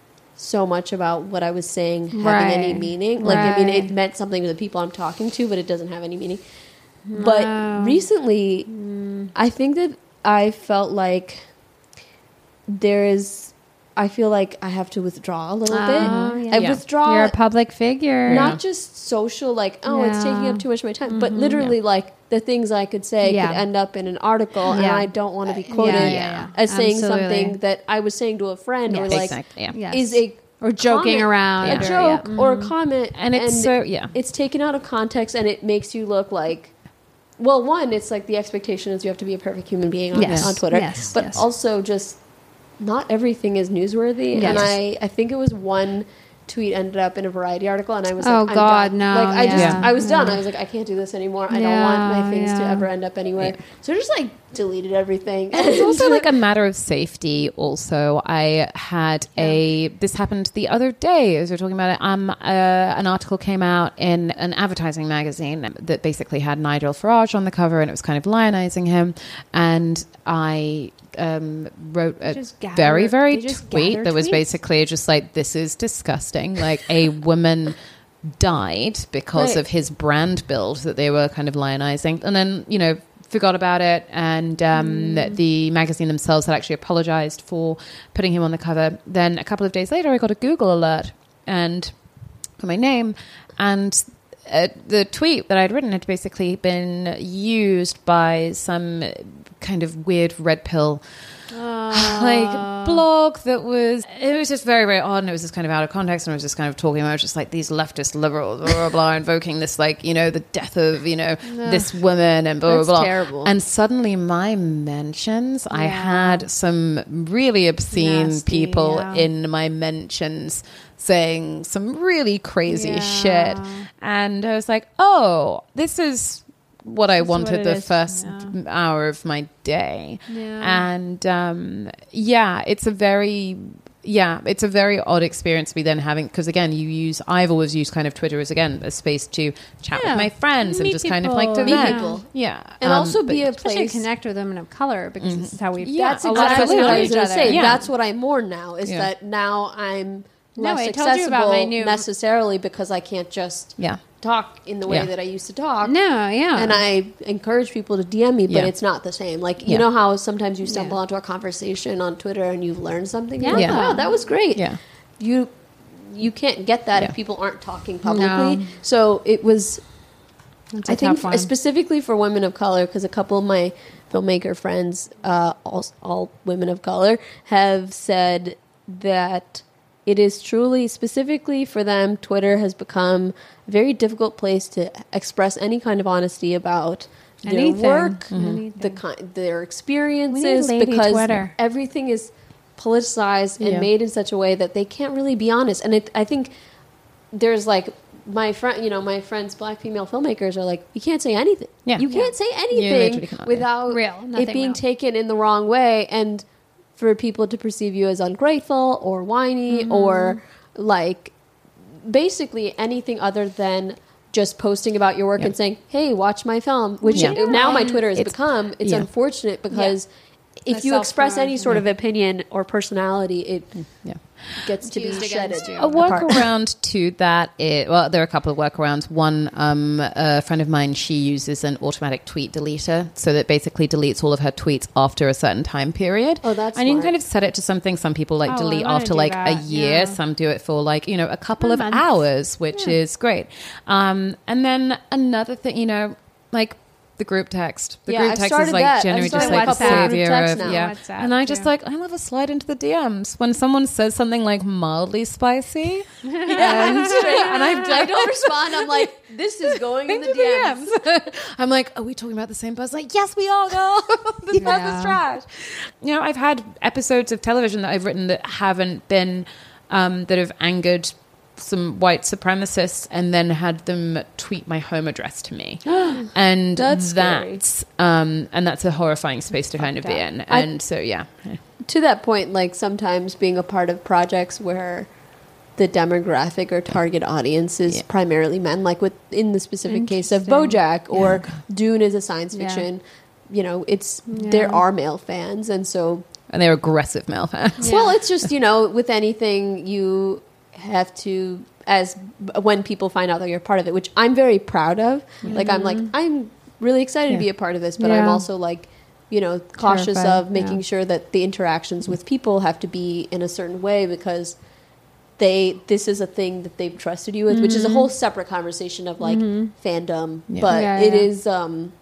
S5: so much about what I was saying having any
S3: Right.
S5: meaning. Like I mean,
S3: Right.
S5: it meant something to the people I'm talking to, but it doesn't have any meaning.
S3: Wow.
S5: But recently,
S3: Mm.
S5: I think that I felt like there is. I feel like I have to withdraw a little
S3: Oh,
S5: bit.
S3: yeah.
S5: I
S4: Yeah.
S5: withdraw
S3: You're a public figure.
S5: not just social, like, oh, it's taking
S3: Yeah.
S5: up too much of my time, but literally, like, the things I could say
S3: Yeah.
S5: could end up in an article, and
S3: Yeah.
S5: I don't want to be
S3: Uh,
S5: quoted
S3: yeah, yeah, yeah.
S5: as saying
S3: Absolutely.
S5: something that I was saying to a friend or,
S3: Yes.
S5: like,
S4: Exactly. Yeah.
S3: Yes.
S5: is a
S3: or joking
S5: comment,
S3: around.
S5: a
S3: or-
S5: joke
S3: yeah.
S5: or a comment.
S4: And it's so- yeah.
S5: It's taken out of context, and it makes you look like, well, one, it's like the expectation is you have to be a perfect human being on,
S3: Yes.
S5: on Twitter,
S3: Yes,
S5: but
S3: yes.
S5: also just not everything is newsworthy.
S3: Yes.
S5: And I, I think it was one tweet ended up in a Variety article, and I was
S3: Oh,
S5: like, I'm
S3: God,
S5: done.
S3: no,
S5: Like I just,
S3: yeah,
S5: I was done.
S3: yeah.
S5: I was like, I can't do this anymore. I don't
S3: Yeah,
S5: want my things to
S3: yeah.
S5: ever end up anywhere. So I just like deleted everything.
S4: And it's also like a matter of safety. Also, I had a this happened the other day as we were talking about it. Um, uh, an article came out in an advertising magazine that basically had Nigel Farage on the cover, and it was kind of lionizing him. And I um, wrote a
S3: Just gather-
S4: very very
S3: they just
S4: tweet
S3: gather
S4: that was
S3: tweets?
S4: basically just like, this is disgusting. Like, a woman died because
S5: Right.
S4: of his brand build that they were kind of lionizing, and then you know forgot about it, and um, the magazine themselves had actually apologized for putting him on the cover. Then a couple of days later, I got a Google alert and for my name, and uh, the tweet that I'd written had basically been used by some kind of weird red pill like blog that was, it was just very very odd, and it was just kind of out of context, and I was just kind of talking about just like these leftist liberals blah blah blah invoking this, like, you know, the death of, you know, this woman and blah
S5: That's
S4: blah blah.
S5: terrible.
S4: And suddenly my mentions, I
S3: Yeah.
S4: had some really obscene
S3: Nasty,
S4: people
S3: yeah.
S4: in my mentions saying some really crazy
S3: Yeah.
S4: shit, and I was like, oh, this is what I
S3: This is what
S4: wanted
S3: it
S4: the
S3: is.
S4: first
S3: Yeah.
S4: hour of my day.
S3: Yeah.
S4: And um, yeah, it's a very yeah, it's a very odd experience to be then having, because again, you use I've always used kind of Twitter as again a space to chat
S3: Yeah.
S4: with my friends and
S3: Meet
S4: just kind of like to
S3: people.
S4: vent.
S3: Meet people.
S4: Yeah,
S5: and
S4: Um,
S5: also
S4: but-
S5: be a
S3: Especially
S5: place.
S3: connect with women of color because this is how we.
S4: Yeah,
S5: That's
S4: a lot of
S5: exactly
S4: us
S5: what
S4: know
S5: I was
S4: each
S5: going to
S3: other.
S5: say.
S4: Yeah.
S5: That's what I mourn now is
S4: Yeah.
S5: that now I'm
S3: No,
S5: less
S3: I told you about
S5: accessible
S3: my new-
S5: necessarily because I can't just
S4: yeah.
S5: talk in the way
S4: Yeah.
S5: that I used to talk.
S3: No, yeah,
S5: And I encourage people to D M me, but
S4: Yeah.
S5: it's not the same. Like, you
S4: Yeah.
S5: know how sometimes you stumble
S3: Yeah.
S5: onto a conversation on Twitter and you've learned something? You're
S3: Yeah.
S5: like, wow, that was great.
S4: Yeah.
S5: You you can't get that
S4: Yeah.
S5: if people aren't talking publicly.
S3: No.
S5: So it was
S3: That's a
S5: I think
S3: tough one.
S5: specifically for women of color, because a couple of my filmmaker friends, uh, all, all women of color, have said that it is truly, specifically for them, Twitter has become a very difficult place to express any kind of honesty about their
S3: Anything.
S5: work,
S3: Mhm.
S5: the ki- their experiences,
S3: lady
S5: because
S3: Twitter.
S5: everything is politicized and
S4: Yeah.
S5: made in such a way that they can't really be honest. And it, I think there's like my friend, you know, my friends, black female filmmakers are like, you can't say anything.
S4: Yeah.
S5: You can't say anything
S4: literally cannot, yeah.
S5: without
S3: Real,
S5: it
S3: nothing
S5: being
S3: real.
S5: taken in the wrong way, and for people to perceive you as ungrateful or whiny
S3: Mm-hmm.
S5: or like basically anything other than just posting about your work
S4: Yeah.
S5: and saying, "Hey, watch my film," which
S4: Yeah.
S5: now my Twitter has
S4: It's-
S5: become. It's
S4: yeah.
S5: unfortunate because if
S3: The
S5: you express any
S3: self-promotion.
S5: sort of opinion or personality, it
S4: Yeah.
S5: gets to be
S3: Used
S5: shredded.
S3: against you.
S4: A
S5: apart.
S4: workaround to that is, well, there are a couple of workarounds. One, um, a friend of mine, she uses an automatic tweet deleter, so that basically deletes all of her tweets after a certain time period.
S5: Oh, that's
S4: And you can
S5: smart.
S4: kind of set it to something. Some people like
S3: Oh, I
S4: delete
S3: wanna
S4: after
S3: do
S4: like a
S3: that,
S4: year.
S3: yeah.
S4: Some do it for like, you know, a couple
S3: A
S4: of
S3: month.
S4: hours, which is great. Um, and then another thing, you know, like the group text. The
S5: Yeah,
S4: group
S5: I've
S4: text is
S5: started
S4: like
S5: that. I've
S4: generally just
S5: started
S4: like
S3: a
S4: a
S3: couple of
S4: savior
S5: group texts
S4: of
S5: now.
S4: yeah.
S3: WhatsApp,
S4: And I just
S3: too.
S4: like I love a slide into the D Ms when someone says something like mildly spicy.
S5: Yeah, and, and I, I don't respond. I'm like, this is going in the
S4: Into
S5: D Ms.
S4: the D Ms. I'm like, are we talking about the same person? Like, yes, we are, girl. This
S3: Yeah.
S4: person's trash. You know, I've had episodes of television that I've written that haven't been, um, that have angered some white supremacists and then had them tweet my home address to me. And
S5: That's
S4: that's,
S5: scary.
S4: um, and that's a horrifying space to kind of be in.
S5: I-
S4: And so, yeah.
S5: To that point, like sometimes being a part of projects where the demographic or target audience is
S4: Yeah.
S5: primarily men, like with in the specific case of
S3: Interesting.
S5: BoJack or Dune is a science
S3: Yeah.
S5: fiction. You know, it's
S3: Yeah.
S5: there are male fans, and so
S4: And they're aggressive male fans.
S5: well, it's just, you know, with anything you have to, as when people find out that you're part of it, which I'm very proud of. Like I'm like I'm really excited to be a part of this, but I'm
S3: Yeah.
S5: also like, you know, cautious
S3: Terrified,
S5: of making
S3: yeah.
S5: sure that the interactions with people have to be in a certain way because they this is a thing that they've trusted you with, which is a whole separate conversation of like fandom. But
S3: Yeah,
S5: it
S3: yeah.
S5: is um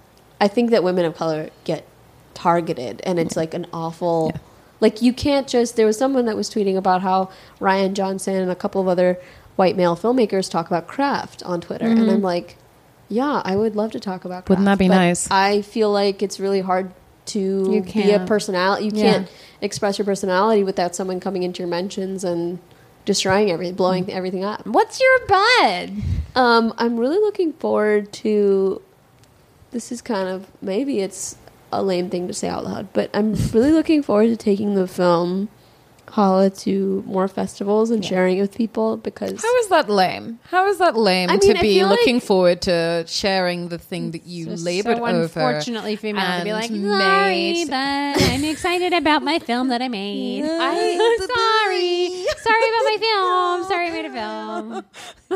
S5: I think that women of color get targeted, and it's like an awful
S4: Yeah.
S5: like you can't just there was someone that was tweeting about how Ryan Johnson and a couple of other white male filmmakers talk about craft on Twitter, and I'm like, yeah, I would love to talk about craft.
S4: Wouldn't that be
S5: but
S4: nice?
S5: I feel like it's really hard to
S3: You
S5: be a
S3: can't.
S5: personality. You
S3: Yeah.
S5: can't express your personality without someone coming into your mentions and destroying everything, blowing everything up.
S3: What's your bud?
S5: Um, I'm really looking forward to. This is kind of maybe it's a lame thing to say out loud, but I'm really looking forward to taking the film Hala to more festivals and sharing it with people because
S4: How is that lame? How is that lame
S5: I mean,
S4: to
S5: I
S4: be
S5: feel
S4: looking
S5: like-
S4: forward to sharing the thing that you
S3: Just
S4: labored
S3: so
S4: over?
S3: unfortunately female to be
S4: and
S3: like,
S4: made-
S3: sorry, but I'm excited about my film that I made.
S5: I-
S3: sorry, sorry about my film. Sorry, I made a film.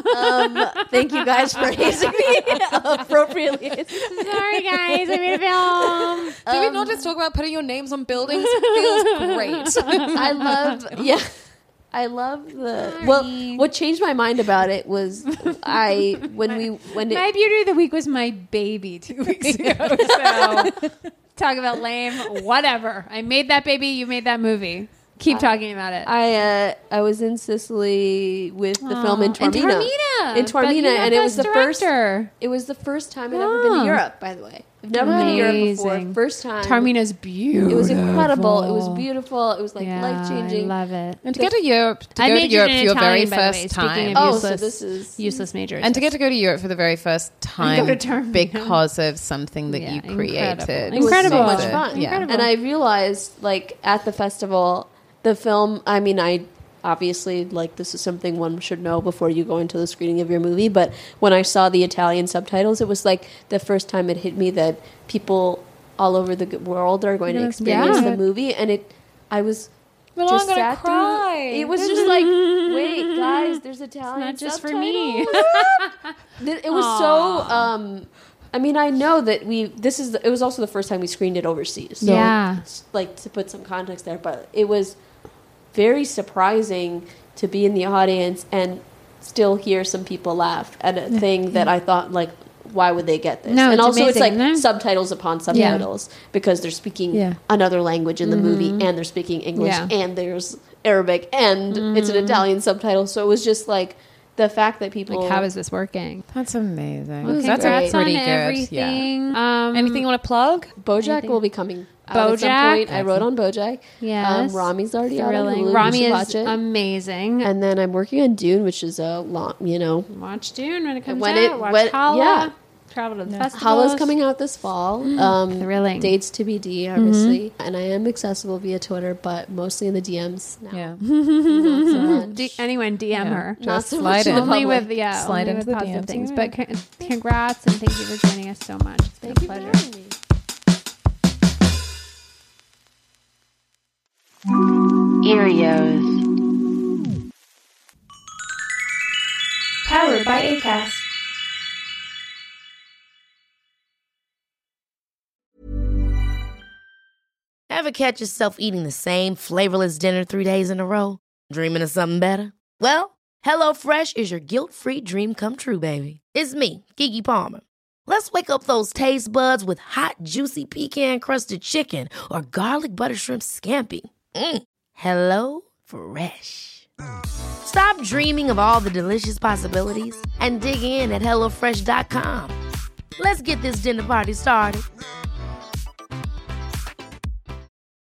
S5: um, thank you guys for raising me appropriately.
S3: Sorry, guys, I made a film.
S4: Did we not just talk about putting your names on buildings? It feels great.
S5: I love, yeah. I love the well. What changed my mind about it was I when we when
S3: My
S5: it,
S3: beauty of the week was my baby two weeks ago. So talk about lame, whatever. I made that baby. You made that movie. Keep talking about it.
S5: I uh, I was in Sicily with the film in
S3: Aw, in
S5: Taormina.
S3: Taormina.
S5: In
S3: But
S5: Taormina,
S3: you got
S5: and it was the
S3: Best
S5: first.
S3: Director.
S5: It was the first time I'd ever been to
S3: Oh.
S5: Europe. By the way, I've never been to Europe before.
S3: Amazing.
S5: First time.
S3: Taormina's beautiful.
S5: It was incredible. It was beautiful. It was like
S3: Yeah,
S5: life changing.
S3: I love it.
S4: And to get to Europe, to
S3: I
S4: go to
S3: majored
S4: Europe
S3: in
S4: for your very
S3: Italian, by the way,
S4: first
S3: speaking
S4: time.
S3: of
S5: Oh,
S3: useless,
S5: so this is
S3: useless majors.
S4: And to get to go to Europe for the very first time
S3: go to Taormina.
S4: because of something that
S3: Yeah,
S4: you created.
S3: incredible.
S5: It was
S3: Incredible.
S5: so much fun.
S4: Yeah.
S3: Incredible.
S5: And I realized, like, at the festival, the film, I mean, I obviously, like, this is something one should know before you go into the screening of your movie, but when I saw the Italian subtitles, it was like the first time it hit me that people all over the g- world are going to
S3: Yes,
S5: experience
S3: yeah.
S5: the movie, and it, I was
S4: Well,
S5: just
S4: I'm gonna
S5: sat
S4: cry.
S5: through, it was just like, wait, guys, there's Italian
S3: not just for
S5: subtitles.
S3: me.
S5: Th- It was so. Um, I mean, I know that we. This is. The, it was also the first time we screened it overseas. So
S3: Yeah.
S5: it's like to put some context there, but it was very surprising to be in the audience and still hear some people laugh at a thing that I thought like why would they get this?
S3: No,
S5: and
S3: it's
S5: also it's like
S3: amazing, no?
S5: subtitles upon subtitles because they're speaking
S4: Yeah.
S5: another language in the movie and they're speaking English
S3: Yeah.
S5: and there's Arabic and it's an Italian subtitle. So it was just like the fact that people
S3: Like, how is this working?
S4: That's amazing.
S5: Okay,
S4: That's
S5: great.
S4: a pretty
S3: on
S4: good.
S3: everything.
S4: Yeah.
S3: Um,
S4: Anything you want to plug?
S5: BoJack will be coming out at some
S3: BoJack?
S5: point. I wrote on BoJack.
S3: Yes.
S5: Um, Rami's already out on
S3: Thrilling.
S5: Hulu. You
S3: Rami
S5: should
S3: is
S5: watch it.
S3: amazing.
S5: And then I'm working on Dune, which is a long, you know,
S3: Watch Dune when it comes
S5: When
S3: out.
S5: it-
S3: Watch
S5: when-
S3: Hala.
S5: yeah.
S3: Travel to the festivals.
S5: Hala's coming out this fall. Um,
S3: Thrilling.
S5: Dates to be D, obviously. And I am accessible via Twitter, but mostly in the D Ms now.
S4: Yeah.
S5: Not so much.
S3: D- anyone D M
S4: Yeah.
S3: her.
S5: Not
S4: Just
S5: so
S4: slide
S5: much in
S4: in.
S5: the
S3: Only
S5: public.
S3: with yeah,
S4: Slide
S3: only
S4: into
S3: with
S4: the
S3: positive
S4: D Ms.
S3: things.
S4: Yeah.
S3: But con- congrats and thank you for joining us so much. It's been
S5: Thank
S3: a
S5: you for
S3: pleasure.
S5: having me.
S2: Erios.
S9: Powered by Acast.
S1: Ever catch yourself eating the same flavorless dinner three days in a row? Dreaming of something better? Well, HelloFresh is your guilt-free dream come true, baby. It's me, Keke Palmer. Let's wake up those taste buds with hot, juicy pecan-crusted chicken or garlic butter shrimp scampi. Mm. Hello Fresh. Stop dreaming of all the delicious possibilities and dig in at HelloFresh dot com. Let's get this dinner party started.